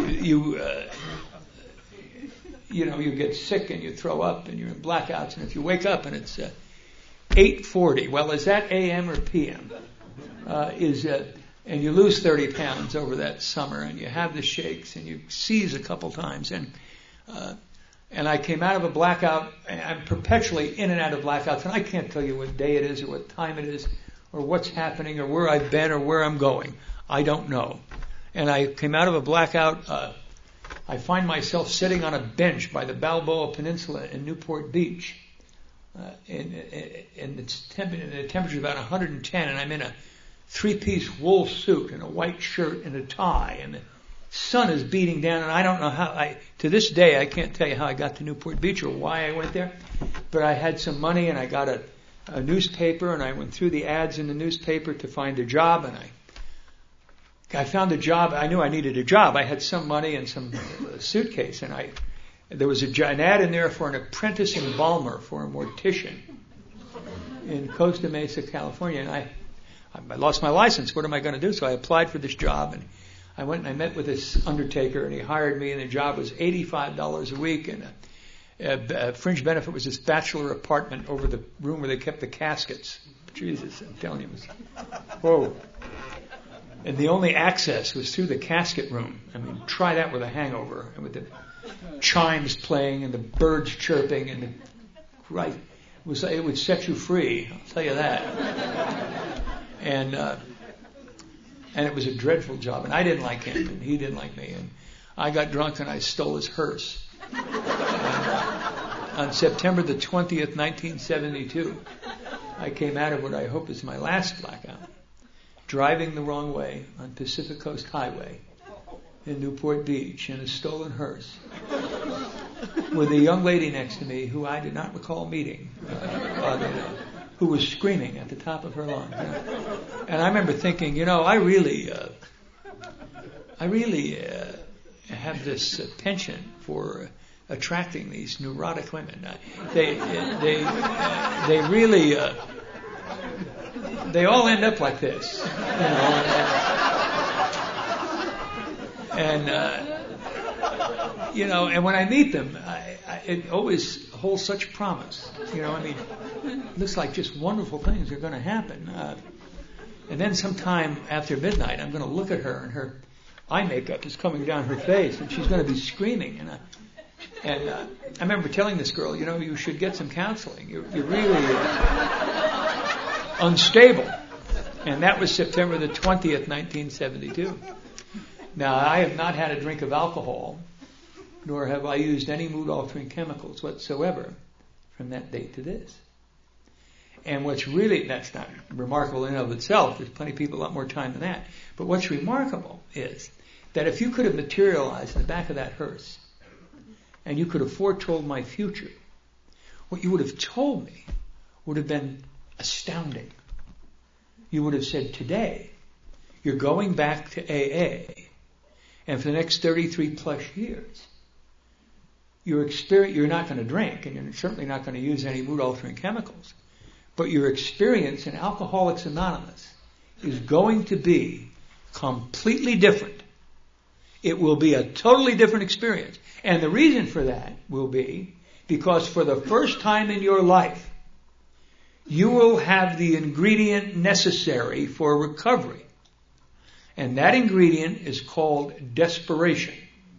you get sick and you throw up and you're in blackouts, and if you wake up and it's 8:40, well, is that AM or PM? And you lose 30 pounds over that summer, and you have the shakes, and you seize a couple times, and I came out of a blackout. I'm perpetually in and out of blackouts, and I can't tell you what day it is or what time it is or what's happening or where I've been or where I'm going. I don't know. And I came out of a blackout. I find myself sitting on a bench by the Balboa Peninsula in Newport Beach, and the temperature is about 110, and I'm in a 3-piece wool suit and a white shirt and a tie, and the sun is beating down, and I don't know how to this day, I can't tell you how I got to Newport Beach or why I went there, but I had some money, and I got a newspaper, and I went through the ads in the newspaper to find a job, and I found a job. I knew I needed a job. I had some money and some suitcase, and there was an ad in there for an apprentice embalmer for a mortician in Costa Mesa, California, and I lost my license. What am I going to do? So I applied for this job, and I went and I met with this undertaker, and he hired me, and the job was $85 a week, and a fringe benefit was this bachelor apartment over the room where they kept the caskets. Jesus, I'm telling you, whoa. And the only access was through the casket room. I mean, try that with a hangover, and with the chimes playing and the birds chirping, and it would set you free. I'll tell you that. And it was a dreadful job, and I didn't like him, and he didn't like me, and I got drunk and I stole his hearse. On September the 20th, 1972, I came out of what I hope is my last blackout, driving the wrong way on Pacific Coast Highway in Newport Beach in a stolen hearse with a young lady next to me who I did not recall meeting, who was screaming at the top of her lungs. And I remember thinking, I really have this penchant for attracting these neurotic women. They really they all end up like this, and when I meet them, it always holds such promise. It looks like just wonderful things are going to happen. And then sometime after midnight, I'm going to look at her, and her eye makeup is coming down her face, and she's going to be screaming. And I remember telling this girl, you should get some counseling. You're really unstable. And that was September the 20th, 1972. Now, I have not had a drink of alcohol, nor have I used any mood-altering chemicals whatsoever from that date to this. And that's not remarkable in and of itself. There's plenty of people a lot more time than that. But what's remarkable is that if you could have materialized in the back of that hearse, and you could have foretold my future, what you would have told me would have been astounding. You would have said, today, you're going back to AA, and for the next 33 plus years, Your experience, you're not going to drink, and you're certainly not going to use any mood-altering chemicals. But your experience in Alcoholics Anonymous is going to be completely different. It will be a totally different experience. And the reason for that will be because for the first time in your life, you will have the ingredient necessary for recovery. And that ingredient is called desperation.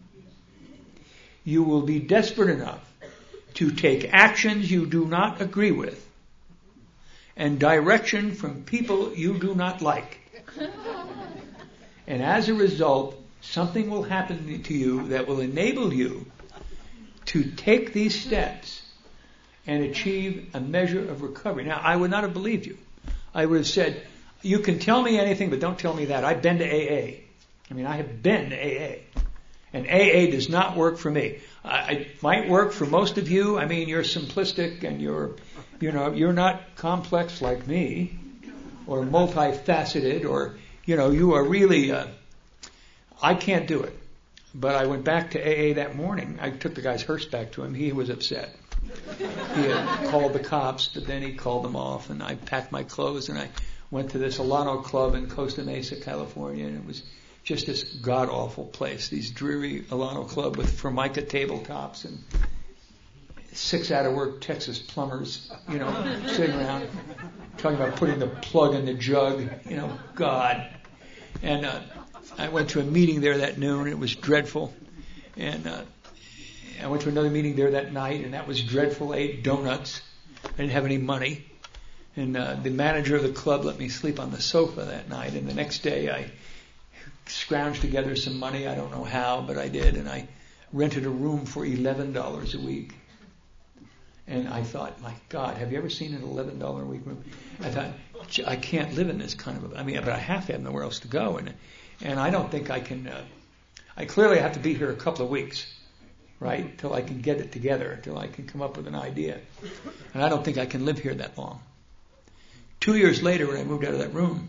You will be desperate enough to take actions you do not agree with and direction from people you do not like. And as a result, something will happen to you that will enable you to take these steps and achieve a measure of recovery. Now, I would not have believed you. I would have said, you can tell me anything, but don't tell me that. I've been to AA. I have been to AA. And AA does not work for me. It might work for most of you. You're simplistic and you're not complex like me or multifaceted or, you are really, I can't do it. But I went back to AA that morning. I took the guy's hearse back to him. He was upset. He had called the cops, but then he called them off, and I packed my clothes and I went to this Alano club in Costa Mesa, California, and it was just this god-awful place, these dreary Alano club with Formica tabletops and 6 out-of-work Texas plumbers, sitting around talking about putting the plug in the jug, God. And I went to a meeting there that noon. It was dreadful. And I went to another meeting there that night, and that was dreadful. I ate donuts. I didn't have any money. And the manager of the club let me sleep on the sofa that night. And the next day I scrounged together some money. I don't know how, but I did. And I rented a room for $11 a week. And I thought, my God, have you ever seen an $11 a week room? I thought, I can't live in this kind of but I have to have nowhere else to go. And I don't think I can, I clearly have to be here a couple of weeks, right? Till I can get it together, till I can come up with an idea. And I don't think I can live here that long. 2 years later, when I moved out of that room,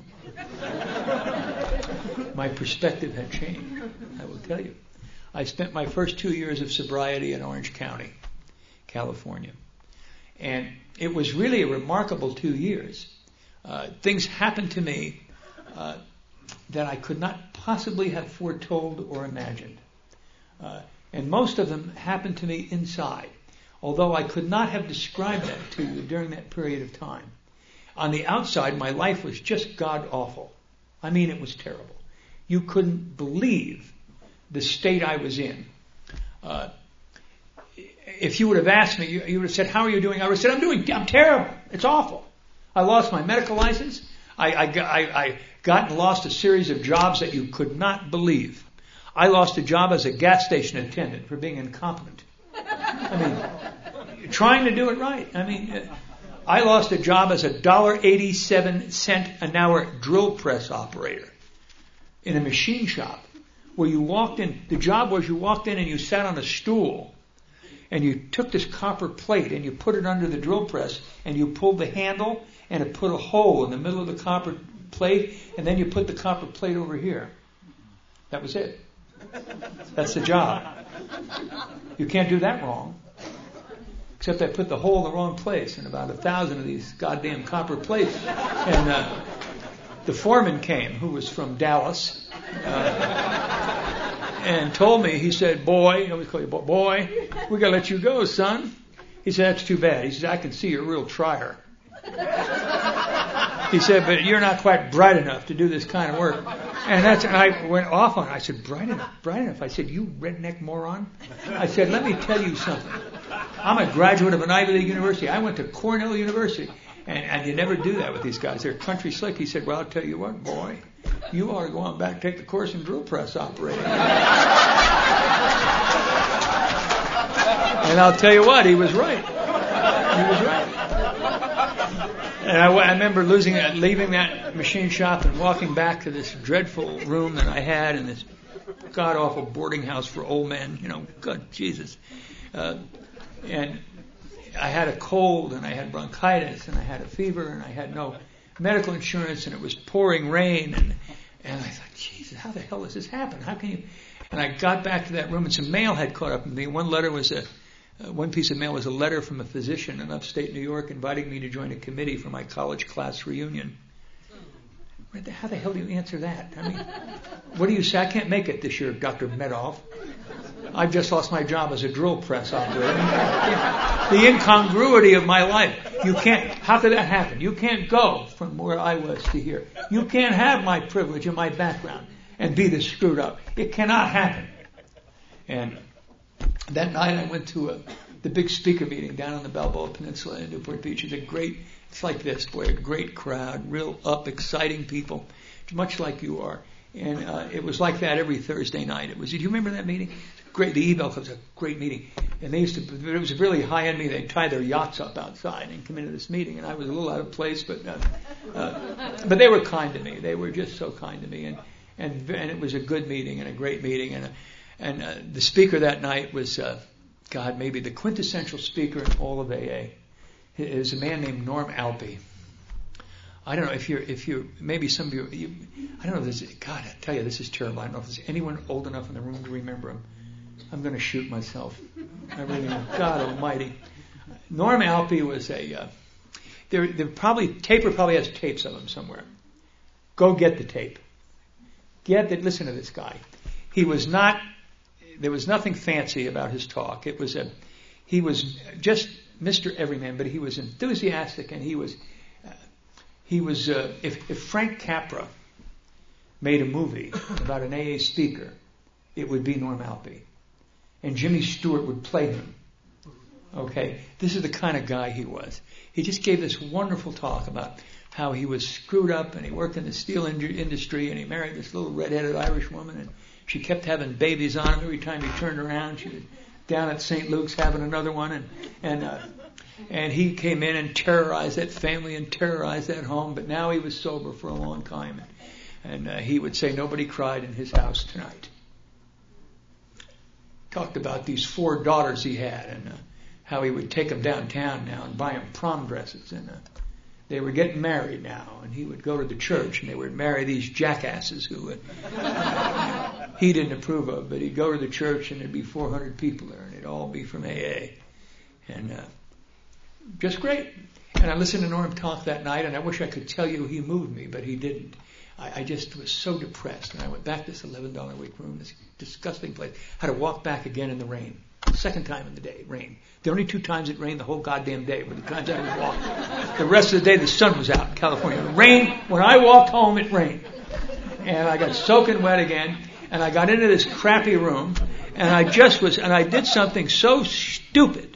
my perspective had changed, I will tell you. I spent my first 2 years of sobriety in Orange County, California. And it was really a remarkable 2 years. Things happened to me that I could not possibly have foretold or imagined. And most of them happened to me inside, although I could not have described that to you during that period of time. On the outside, my life was just god-awful. It was terrible. You couldn't believe the state I was in. If you would have asked me, you would have said, how are you doing? I would have said, I'm terrible. It's awful. I lost my medical license. I got and lost a series of jobs that you could not believe. I lost a job as a gas station attendant for being incompetent. Trying to do it right. I lost a job as a $1.87 an hour drill press operator in a machine shop where you walked in. The job was you walked in and you sat on a stool and you took this copper plate and you put it under the drill press and you pulled the handle and it put a hole in the middle of the copper plate and then you put the copper plate over here. That was it. That's the job. You can't do that wrong. Except I put the hole in the wrong place in about 1,000 of these goddamn copper plates. And the foreman came, who was from Dallas, and told me, he said, boy, I always call you boy, we got to let you go, son. He said, that's too bad. He said, I can see you're a real trier. He said, but you're not quite bright enough to do this kind of work. And I went off on it. I said, bright enough. I said, you redneck moron. I said, let me tell you something. I'm a graduate of an Ivy League university. I went to Cornell University. And you never do that with these guys. They're country slick. He said, well, I'll tell you what, boy. You ought to go on back and take the course in drill press operating. And I'll tell you what, he was right. He was right. And I remember leaving that machine shop and walking back to this dreadful room that I had in this god-awful boarding house for old men. God, Jesus. And I had a cold and I had bronchitis and I had a fever and I had no medical insurance and it was pouring rain and I thought, Jesus, how the hell does this happen? How can you? And I got back to that room and some mail had caught up with me. One letter was One piece of mail was a letter from a physician in upstate New York inviting me to join a committee for my college class reunion. How the hell do you answer that? I mean, what do you say? I can't make it this year, Dr. Medoff. I've just lost my job as a drill press operator. The incongruity of my life. You can't, how could that happen? You can't go from where I was to here. You can't have my privilege and my background and be this screwed up. It cannot happen. And that night I went to the big speaker meeting down on the Balboa Peninsula in Newport Beach. It's like this, boy, a great crowd, real exciting people, much like you are. And it was like that every Thursday night. Do you remember that meeting? Great. The Ebell Club was a great meeting. And it was really high end meeting. They'd tie their yachts up outside and come into this meeting. And I was a little out of place, but they were kind to me. They were just so kind to me. And it was a good meeting and a great meeting. And the speaker that night was, maybe the quintessential speaker in all of AA. It was a man named Norm Alpe. I don't know if you're, maybe some of you, I don't know if there's, God, I tell you, this is terrible. I don't know if there's anyone old enough in the room to remember him. I'm going to shoot myself. I really am. God almighty. Norm Alpe was Taper probably has tapes of him somewhere. Go get the tape. Listen to this guy. There was nothing fancy about his talk. He was just Mr. Everyman, but he was enthusiastic, and he was if Frank Capra made a movie about an AA speaker, it would be Norm Alpe. And Jimmy Stewart would play him. Okay? This is the kind of guy he was. He just gave this wonderful talk about how he was screwed up and he worked in the steel industry and he married this little red-headed Irish woman and she kept having babies on him every time he turned around. She was down at St. Luke's having another one and he came in and terrorized that family and terrorized that home, but now he was sober for a long time. And he would say nobody cried in his house tonight. Talked about these 4 daughters he had and how he would take them downtown now and buy them prom dresses. And they were getting married now, and he would go to the church and they would marry these jackasses who he didn't approve of. But he'd go to the church and there'd be 400 people there, and they'd all be from AA. And just great. And I listened to Norm talk that night, and I wish I could tell you he moved me, but he didn't. I just was so depressed, and I went back to this $11 a week room, this disgusting place. I had to walk back again in the rain. Second time in the day, rain. The only 2 times it rained the whole goddamn day were the times I was walking. The rest of the day the sun was out in California. The rain, when I walked home, it rained. And I got soaking wet again, and I got into this crappy room, and I did something so stupid.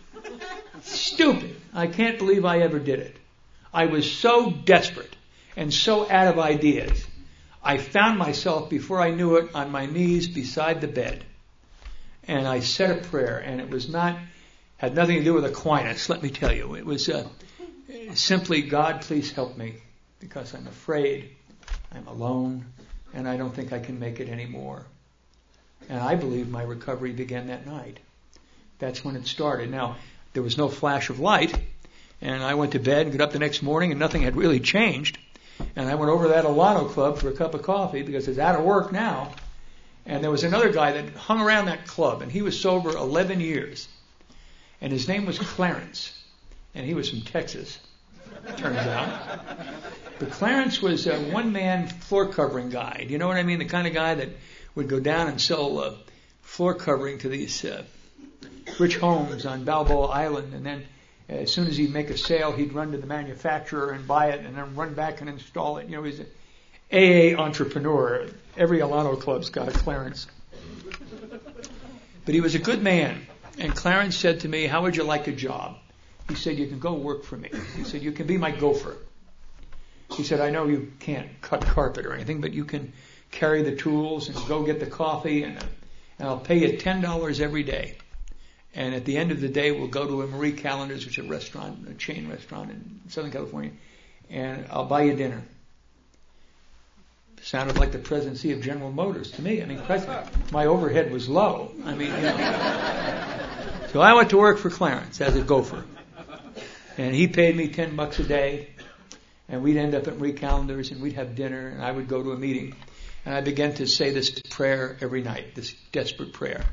I can't believe I ever did it. I was so desperate and so out of ideas. I found myself, before I knew it, on my knees beside the bed. And I said a prayer, and it had nothing to do with Aquinas, let me tell you. It was simply, God, please help me, because I'm afraid, I'm alone, and I don't think I can make it anymore. And I believe my recovery began that night. That's when it started. Now, there was no flash of light, and I went to bed and got up the next morning, and nothing had really changed. And I went over to that Alano Club for a cup of coffee because it's out of work now. And there was another guy that hung around that club, and he was sober 11 years. And his name was Clarence. And he was from Texas, turns out. But Clarence was a one-man floor covering guy. Do you know what I mean? The kind of guy that would go down and sell floor covering to these rich homes on Balboa Island, and then as soon as he'd make a sale, he'd run to the manufacturer and buy it, and then run back and install it. You know, he's an AA entrepreneur. Every Alano Club's got a Clarence. But he was a good man. And Clarence said to me, how would you like a job? He said, you can go work for me. He said, you can be my gopher. He said, I know you can't cut carpet or anything, but you can carry the tools and go get the coffee, and I'll pay you $10 every day. And at the end of the day, we'll go to a Marie Callender's, which is a chain restaurant in Southern California, and I'll buy you dinner. Sounded like the presidency of General Motors to me. I mean, my overhead was low. I mean, you know. So I went to work for Clarence as a gopher. And he paid me $10 a day. And we'd end up at Marie Callender's and we'd have dinner and I would go to a meeting. And I began to say this prayer every night, this desperate prayer.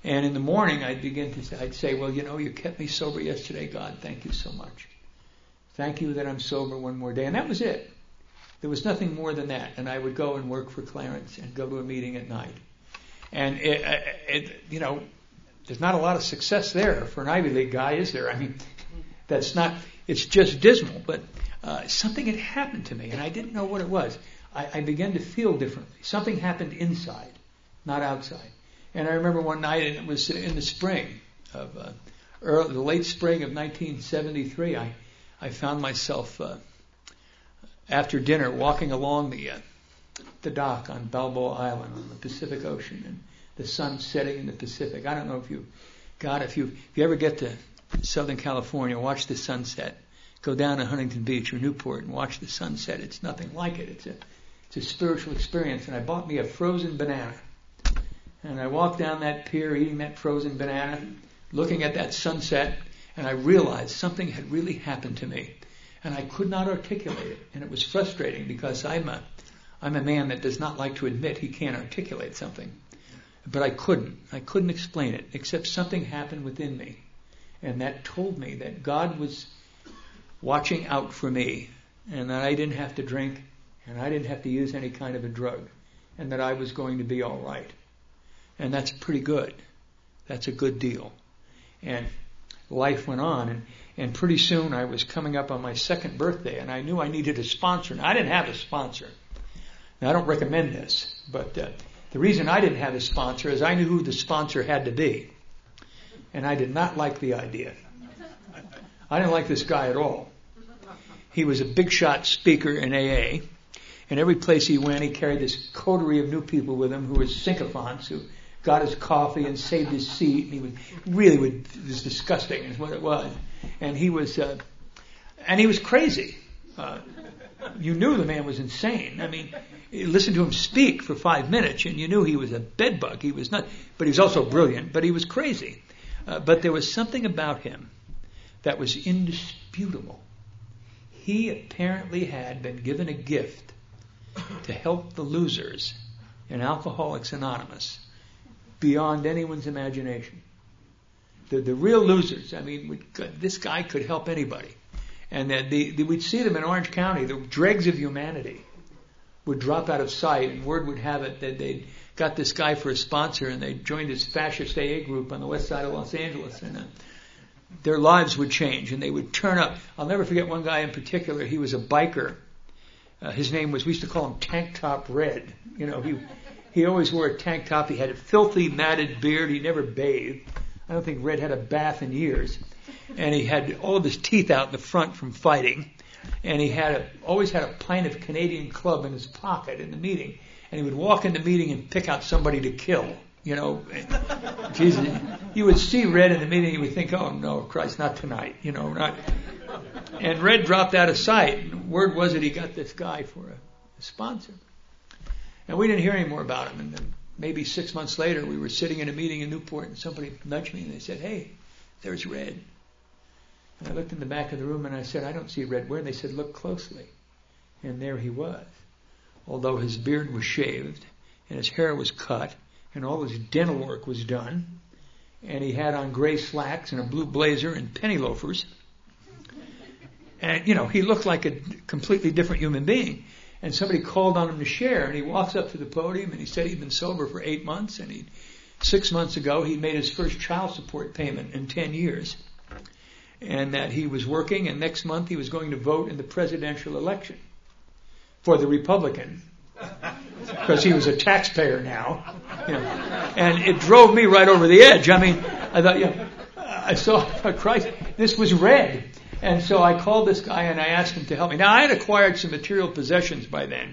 And in the morning, I'd say, well, you kept me sober yesterday, God. Thank you so much. Thank you that I'm sober one more day. And that was it. There was nothing more than that. And I would go and work for Clarence and go to a meeting at night. And there's not a lot of success there for an Ivy League guy, is there? I mean, it's just dismal. But something had happened to me, and I didn't know what it was. I began to feel differently. Something happened inside, not outside. And I remember one night, and it was in the spring of the late spring of 1973. I found myself after dinner walking along the dock on Balboa Island on the Pacific Ocean, and the sun setting in the Pacific. I don't know if you ever get to Southern California, watch the sunset. Go down to Huntington Beach or Newport and watch the sunset. It's nothing like it. It's a spiritual experience. And I bought me a frozen banana. And I walked down that pier eating that frozen banana, looking at that sunset, and I realized something had really happened to me. And I could not articulate it. And it was frustrating because I'm a man that does not like to admit he can't articulate something. But I couldn't explain it, except something happened within me. And that told me that God was watching out for me, and that I didn't have to drink, and I didn't have to use any kind of a drug, and that I was going to be all right. And that's pretty good. That's a good deal. And life went on, and pretty soon I was coming up on my second birthday, and I knew I needed a sponsor. Now, I didn't have a sponsor. Now, I don't recommend this, but the reason I didn't have a sponsor is I knew who the sponsor had to be. And I did not like the idea. I didn't like this guy at all. He was a big shot speaker in AA. And every place he went, he carried this coterie of new people with him who were sycophants, who got his coffee and saved his seat. And it was disgusting is what it was. And he was crazy. You knew the man was insane. I mean, you listened to him speak for 5 minutes and you knew he was a bedbug. He was not, but he was also brilliant, but he was crazy. But there was something about him that was indisputable. He apparently had been given a gift to help the losers in Alcoholics Anonymous beyond anyone's imagination. The real losers, I mean, this guy could help anybody. And that we'd see them in Orange County, the dregs of humanity would drop out of sight, and word would have it that they'd got this guy for a sponsor, and they joined this fascist AA group on the west side of Los Angeles, and their lives would change, and they would turn up. I'll never forget one guy in particular. He was a biker. His name was, we used to call him Tank Top Red. You know, he always wore a tank top. He had a filthy matted beard. He never bathed. I don't think Red had a bath in years. And he had all of his teeth out in the front from fighting. And he always had a pint of Canadian Club in his pocket in the meeting. And he would walk in the meeting and pick out somebody to kill. You know, Jesus, you would see Red in the meeting, you would think, oh no, Christ, not tonight. You know, not. And Red dropped out of sight. And word was that he got this guy for a sponsor. And we didn't hear any more about him. And then maybe 6 months later, we were sitting in a meeting in Newport, and somebody nudged me and they said, hey, there's Red. And I looked in the back of the room and I said, I don't see Red where? And they said, look closely. And there he was. Although his beard was shaved and his hair was cut and all his dental work was done, and he had on gray slacks and a blue blazer and penny loafers. And, you know, he looked like a completely different human being. And somebody called on him to share, and he walks up to the podium and he said he'd been sober for 8 months, and 6 months ago he made his first child support payment in 10 years. And that he was working, and next month he was going to vote in the presidential election for the Republican, because he was a taxpayer now. You know. And it drove me right over the edge. I mean, I thought, I saw, Christ, this was Red. And so I called this guy and I asked him to help me. Now, I had acquired some material possessions by then.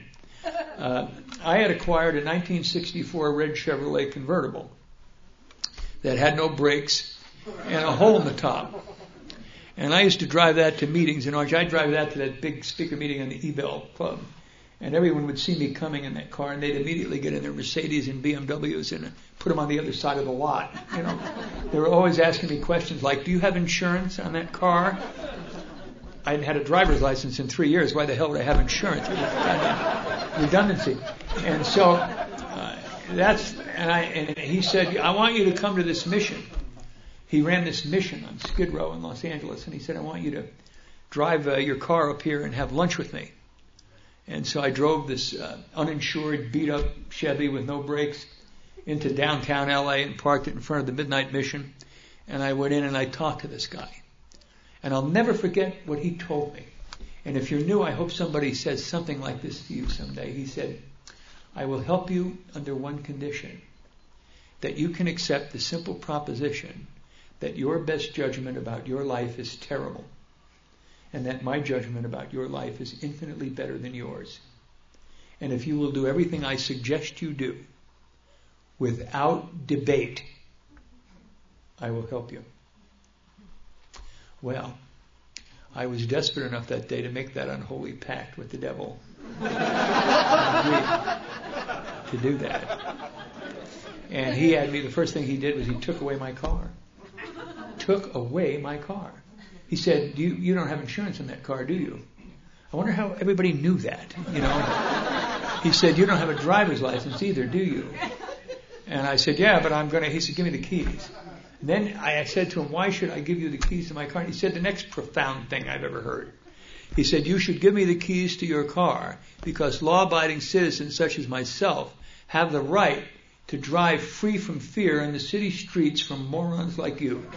I had acquired a 1964 red Chevrolet convertible that had no brakes and a hole in the top. And I used to drive that to meetings in Orange. I'd drive that to that big speaker meeting on the Ebell Club. And everyone would see me coming in that car, and they'd immediately get in their Mercedes and BMWs and put them on the other side of the lot. You know, they were always asking me questions like, do you have insurance on that car? I hadn't had a driver's license in 3 years. Why the hell would I have insurance? It was redundancy. And so And he said, I want you to come to this mission. He ran this mission on Skid Row in Los Angeles, and he said, I want you to drive your car up here and have lunch with me. And so I drove this uninsured, beat-up Chevy with no brakes into downtown LA and parked it in front of the Midnight Mission. And I went in and I talked to this guy. And I'll never forget what he told me. And if you're new, I hope somebody says something like this to you someday. He said, I will help you under one condition, that you can accept the simple proposition that your best judgment about your life is terrible, and that my judgment about your life is infinitely better than yours. And if you will do everything I suggest you do, without debate, I will help you. Well, I was desperate enough that day to make that unholy pact with the devil. I agreed to do that. And he had me, the first thing he did was he took away my car. Took away my car. He said, you don't have insurance in that car, do you? I wonder how everybody knew that, you know. He said, you don't have a driver's license either, do you? And I said, yeah, but he said, give me the keys. And then I said to him, why should I give you the keys to my car? And he said the next profound thing I've ever heard. He said, you should give me the keys to your car because law-abiding citizens such as myself have the right to drive free from fear in the city streets from morons like you.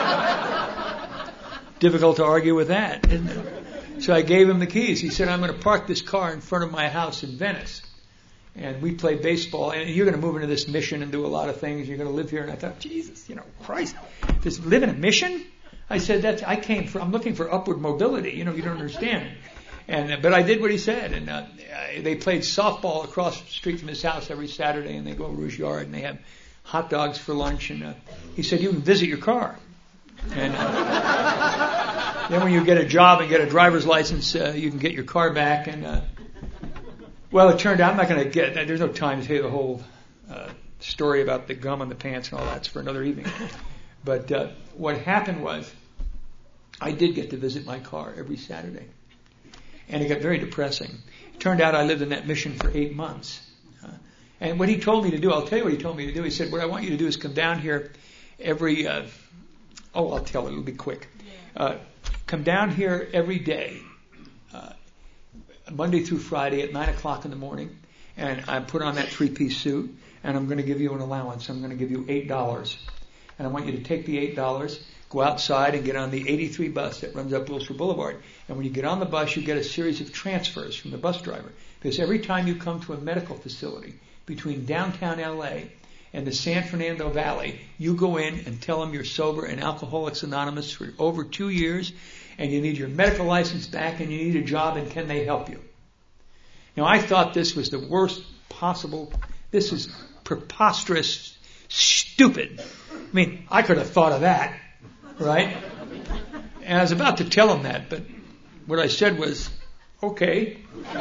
Difficult to argue with that, isn't it? So I gave him the keys. He said, I'm going to park this car in front of my house in Venice. And we play baseball, and you're going to move into this mission and do a lot of things. You're going to live here. And I thought, Jesus, Christ, this live in a mission? I said, I'm looking for upward mobility. You don't understand. But I did what he said, and they played softball across the street from his house every Saturday, and they go to Rouge Yard, and they have hot dogs for lunch. And he said, you can visit your car. And then when you get a job and get a driver's license, you can get your car back. And well, it turned out I'm not going to get that. There's no time to tell you the whole story about the gum on the pants and all that's for another evening. But what happened was I did get to visit my car every Saturday. And it got very depressing. It turned out I lived in that mission for 8 months. And what he told me to do, I'll tell you what he told me to do. He said, what I want you to do is come down here every, I'll tell it, it'll be quick. Come down here every day, Monday through Friday at 9 o'clock in the morning, and I put on that 3-piece suit, and I'm going to give you an allowance. I'm going to give you $8. And I want you to take the $8, go outside and get on the 83 bus that runs up Wilshire Boulevard. And when you get on the bus, you get a series of transfers from the bus driver. Because every time you come to a medical facility between downtown LA and the San Fernando Valley, you go in and tell them you're sober and Alcoholics Anonymous for over 2 years, and you need your medical license back, and you need a job, and can they help you? Now, I thought this was the worst possible, this is preposterous, stupid. I mean, I could have thought of that, right? And I was about to tell him that, but what I said was, okay.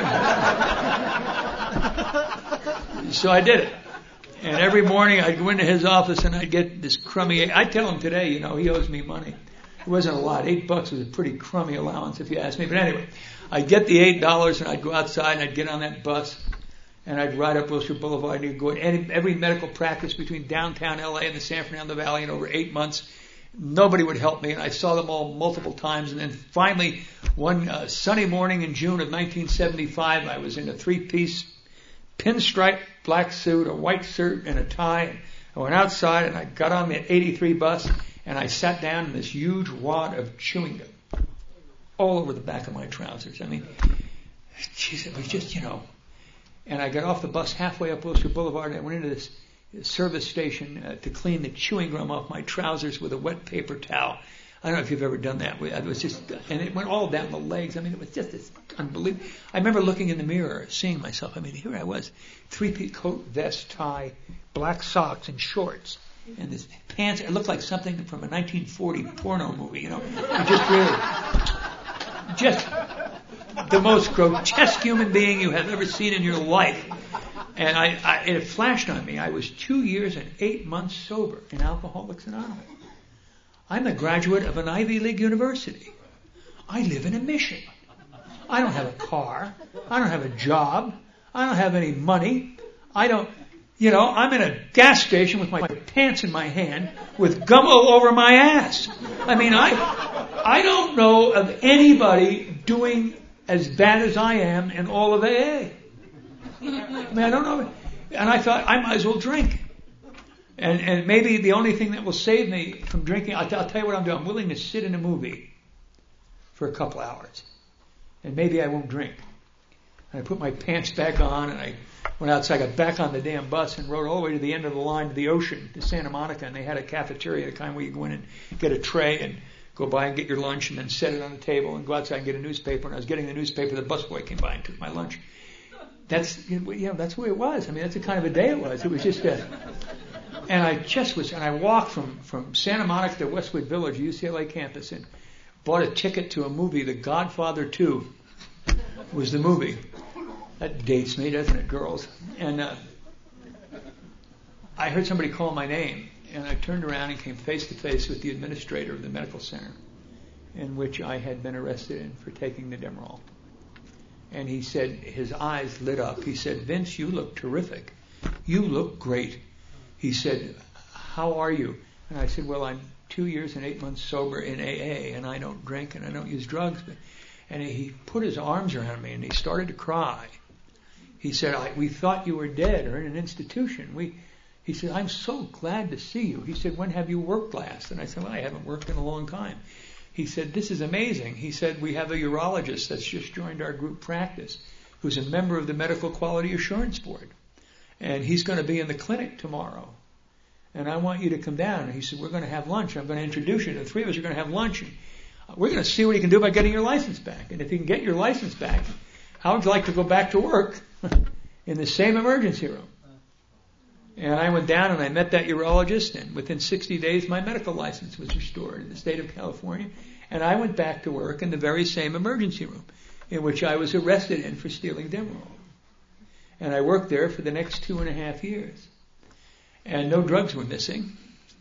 So I did it. And every morning I'd go into his office and I'd get this crummy, I tell him today, he owes me money. It wasn't a lot. $8 was a pretty crummy allowance if you ask me. But anyway, I'd get the $8 and I'd go outside and I'd get on that bus and I'd ride up Wilshire Boulevard and I'd go in every medical practice between downtown LA and the San Fernando Valley in over 8 months. Nobody would help me, and I saw them all multiple times. And then finally, one sunny morning in June of 1975, I was in a 3-piece pinstripe black suit, a white shirt, and a tie. I went outside, and I got on the 83 bus, and I sat down in this huge wad of chewing gum all over the back of my trousers. I mean, geez, it was just, And I got off the bus halfway up Wilshire Boulevard, and I went into this service station to clean the chewing gum off my trousers with a wet paper towel. I don't know if you've ever done that. It was just, and it went all down the legs. I mean, it was just this unbelievable. I remember looking in the mirror, seeing myself. I mean, here I was, 3-piece coat, vest, tie, black socks, and shorts, and this pants. It looked like something from a 1940 porno movie. It just really, just the most grotesque human being you have ever seen in your life. And it flashed on me. I was 2 years and 8 months sober in Alcoholics Anonymous. I'm a graduate of an Ivy League university. I live in a mission. I don't have a car. I don't have a job. I don't have any money. I'm in a gas station with my pants in my hand with gum all over my ass. I don't know of anybody doing as bad as I am in all of AA. I don't know. And I thought, I might as well drink. And maybe the only thing that will save me from drinking, I'll tell you what I'm doing. I'm willing to sit in a movie for a couple hours. And maybe I won't drink. And I put my pants back on, and I went outside, got back on the damn bus, and rode all the way to the end of the line to the ocean, to Santa Monica. And they had a cafeteria, the kind where you go in and get a tray and go by and get your lunch and then set it on the table and go outside and get a newspaper. And I was getting the newspaper, the busboy came by and took my lunch. That's the way it was. That's the kind of a day it was. It was just and I walked from Santa Monica to Westwood Village, UCLA campus, and bought a ticket to a movie, The Godfather 2 was the movie. That dates me, doesn't it, girls? And I heard somebody call my name, and I turned around and came face to face with the administrator of the medical center in which I had been arrested in for taking the Demerol. And he said, his eyes lit up. He said, "Vince, you look terrific. You look great." He said, "How are you?" And I said, "Well, I'm 2 years and 8 months sober in AA, and I don't drink and I don't use drugs." And he put his arms around me and he started to cry. He said, "We thought you were dead or in an institution. He said, "I'm so glad to see you." He said, "When have you worked last?" And I said, "Well, I haven't worked in a long time." He said, "This is amazing." He said, "We have a urologist that's just joined our group practice who's a member of the Medical Quality Assurance Board. And he's going to be in the clinic tomorrow. And I want you to come down." And he said, "We're going to have lunch. I'm going to introduce you. The three of us are going to have lunch. And we're going to see what you can do about getting your license back. And if you can get your license back, how would you like to go back to work in the same emergency room?" And I went down and I met that urologist, and within 60 days my medical license was restored in the state of California. And I went back to work in the very same emergency room in which I was arrested in for stealing Demerol. And I worked there for the next 2.5 years. And no drugs were missing.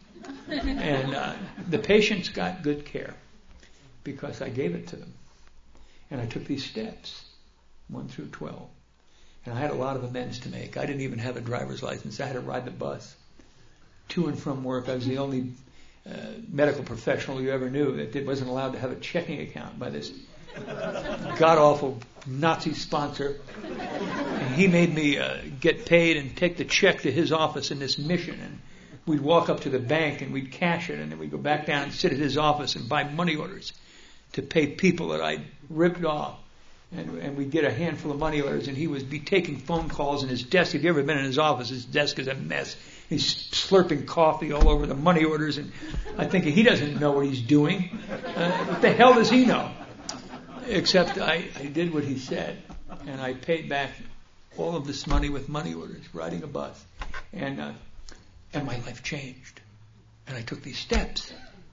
And the patients got good care because I gave it to them. And I took these steps, 1 through 12. And I had a lot of amends to make. I didn't even have a driver's license. I had to ride the bus to and from work. I was the only medical professional you ever knew that wasn't allowed to have a checking account by this god-awful Nazi sponsor. And he made me get paid and take the check to his office in this mission. And we'd walk up to the bank and we'd cash it, and then we'd go back down and sit at his office and buy money orders to pay people that I'd ripped off. And we'd get a handful of money orders, and he would be taking phone calls in his desk. If you've ever been in his office, his desk is a mess. He's slurping coffee all over the money orders, and I think he doesn't know what he's doing. What the hell does he know? Except I did what he said, and I paid back all of this money with money orders, riding a bus, and my life changed. And I took these steps,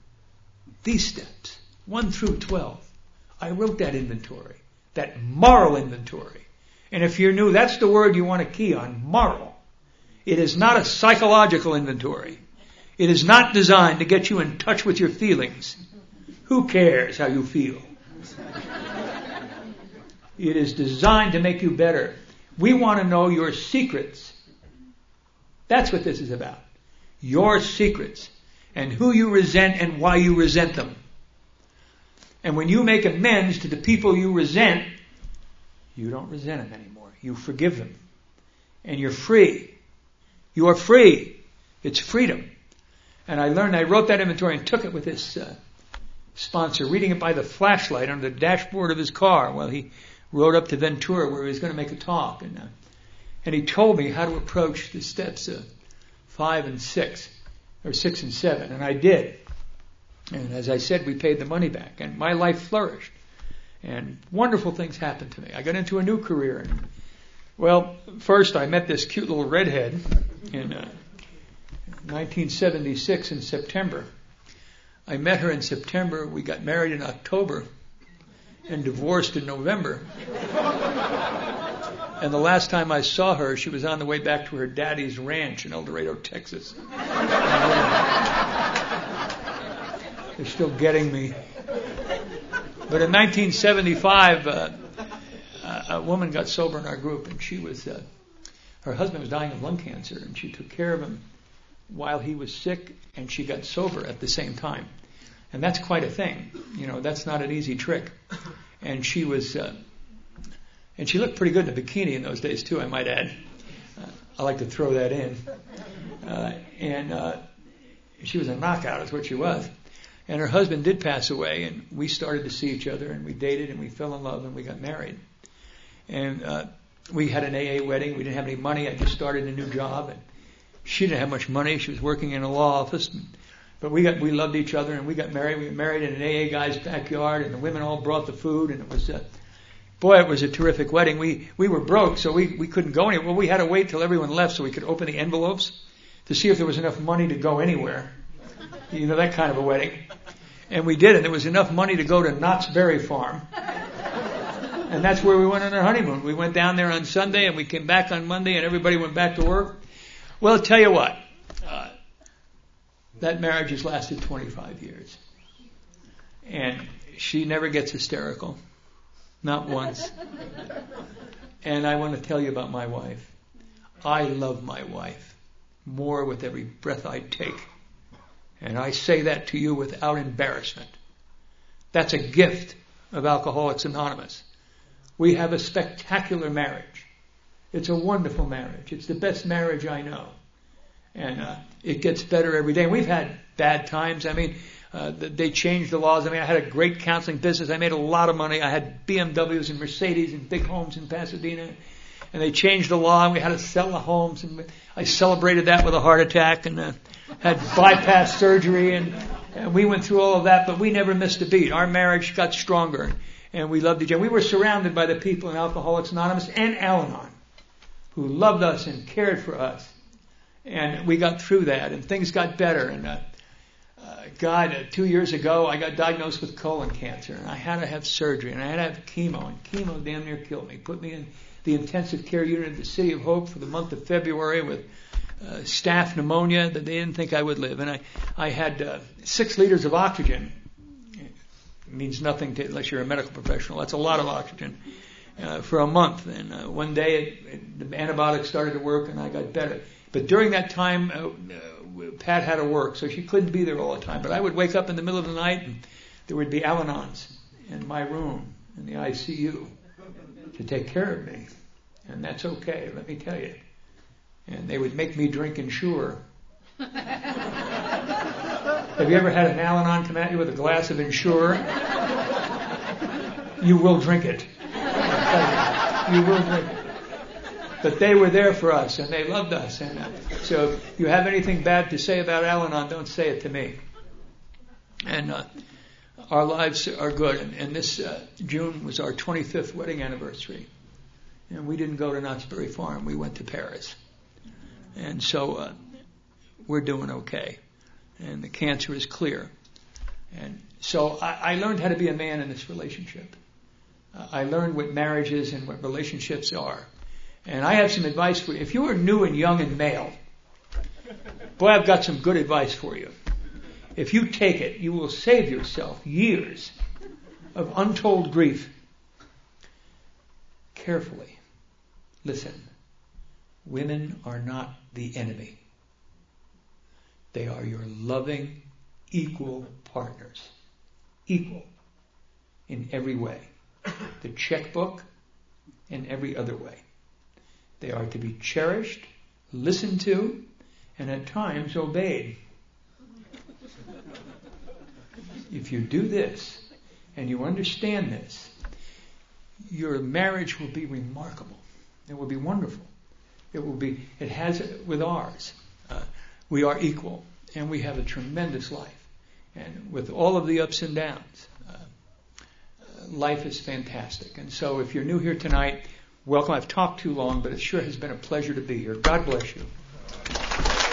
1 through 12. I wrote that inventory. That moral inventory. And if you're new, that's the word you want to key on, moral. It is not a psychological inventory. It is not designed to get you in touch with your feelings. Who cares how you feel? It is designed to make you better. We want to know your secrets. That's what this is about. Your secrets. And who you resent and why you resent them. And when you make amends to the people you resent, you don't resent them anymore. You forgive them. And you're free. You are free. It's freedom. And I wrote that inventory and took it with this sponsor, reading it by the flashlight on the dashboard of his car while he rode up to Ventura where he was going to make a talk. And he told me how to approach the steps 5 and 6, or 6 and 7. And I did. And as I said, we paid the money back. And my life flourished. And wonderful things happened to me. I got into a new career. And, well, first I met this cute little redhead in 1976 in September. I met her in September. We got married in October and divorced in November. And the last time I saw her, she was on the way back to her daddy's ranch in El Dorado, Texas. They're still getting me. But in 1975, a woman got sober in our group, and she was her husband was dying of lung cancer, and she took care of him while he was sick, and she got sober at the same time. And that's quite a thing. That's not an easy trick. And she was, and she looked pretty good in a bikini in those days too, I might add. I like to throw that in. And she was a knockout, is what she was. And her husband did pass away, and we started to see each other, and we dated, and we fell in love, and we got married. And we had an AA wedding. We didn't have any money. I just started a new job, and she didn't have much money. She was working in a law office. But we loved each other, and we got married. We got married in an AA guy's backyard, and the women all brought the food, and it was a terrific wedding. We were broke, so we couldn't go anywhere. Well, we had to wait till everyone left so we could open the envelopes to see if there was enough money to go anywhere. That kind of a wedding. And we did, and there was enough money to go to Knott's Berry Farm. And that's where we went on our honeymoon. We went down there on Sunday, and we came back on Monday, and everybody went back to work. Well, I'll tell you what. That marriage has lasted 25 years. And she never gets hysterical. Not once. And I want to tell you about my wife. I love my wife more with every breath I take. And I say that to you without embarrassment. That's a gift of Alcoholics Anonymous. We have a spectacular marriage. It's a wonderful marriage. It's the best marriage I know. And it gets better every day. And we've had bad times. They changed the laws. I had a great counseling business. I made a lot of money. I had BMWs and Mercedes and big homes in Pasadena. And they changed the law, and we had to sell the homes. And I celebrated that with a heart attack and had bypass surgery. And we went through all of that, but we never missed a beat. Our marriage got stronger, and we loved each other. We were surrounded by the people in Alcoholics Anonymous and Al-Anon who loved us and cared for us. And we got through that, and things got better. And 2 years ago, I got diagnosed with colon cancer, and I had to have surgery, and I had to have chemo, and chemo damn near killed me. Put me in the intensive care unit at the City of Hope for the month of February with staph pneumonia that they didn't think I would live. And I had 6 liters of oxygen. It means nothing unless you're a medical professional. That's a lot of oxygen for a month. And one day the antibiotics started to work, and I got better. But during that time, Pat had to work, so she couldn't be there all the time. But I would wake up in the middle of the night, and there would be Al-Anons in my room in the ICU to take care of me. And that's okay, let me tell you. And they would make me drink Ensure. Have you ever had an Al-Anon come at you with a glass of Ensure? You will drink it. You will drink it. But they were there for us, and they loved us. And so if you have anything bad to say about Al-Anon, don't say it to me. And our lives are good. And this June was our 25th wedding anniversary. And we didn't go to Knott's Berry Farm. We went to Paris. And so we're doing okay. And the cancer is clear. And so I learned how to be a man in this relationship. I learned what marriage is and what relationships are. And I have some advice for you. If you are new and young and male, boy, I've got some good advice for you. If you take it, you will save yourself years of untold grief. Carefully. Listen. Women are not the enemy. They are your loving, equal partners. Equal in every way. The checkbook and every other way. They are to be cherished, listened to, and at times obeyed. If you do this, and you understand this, your marriage will be remarkable. It will be wonderful. It has with ours. We are equal, and we have a tremendous life. And with all of the ups and downs, life is fantastic. And so if you're new here tonight, welcome. I've talked too long, but it sure has been a pleasure to be here. God bless you.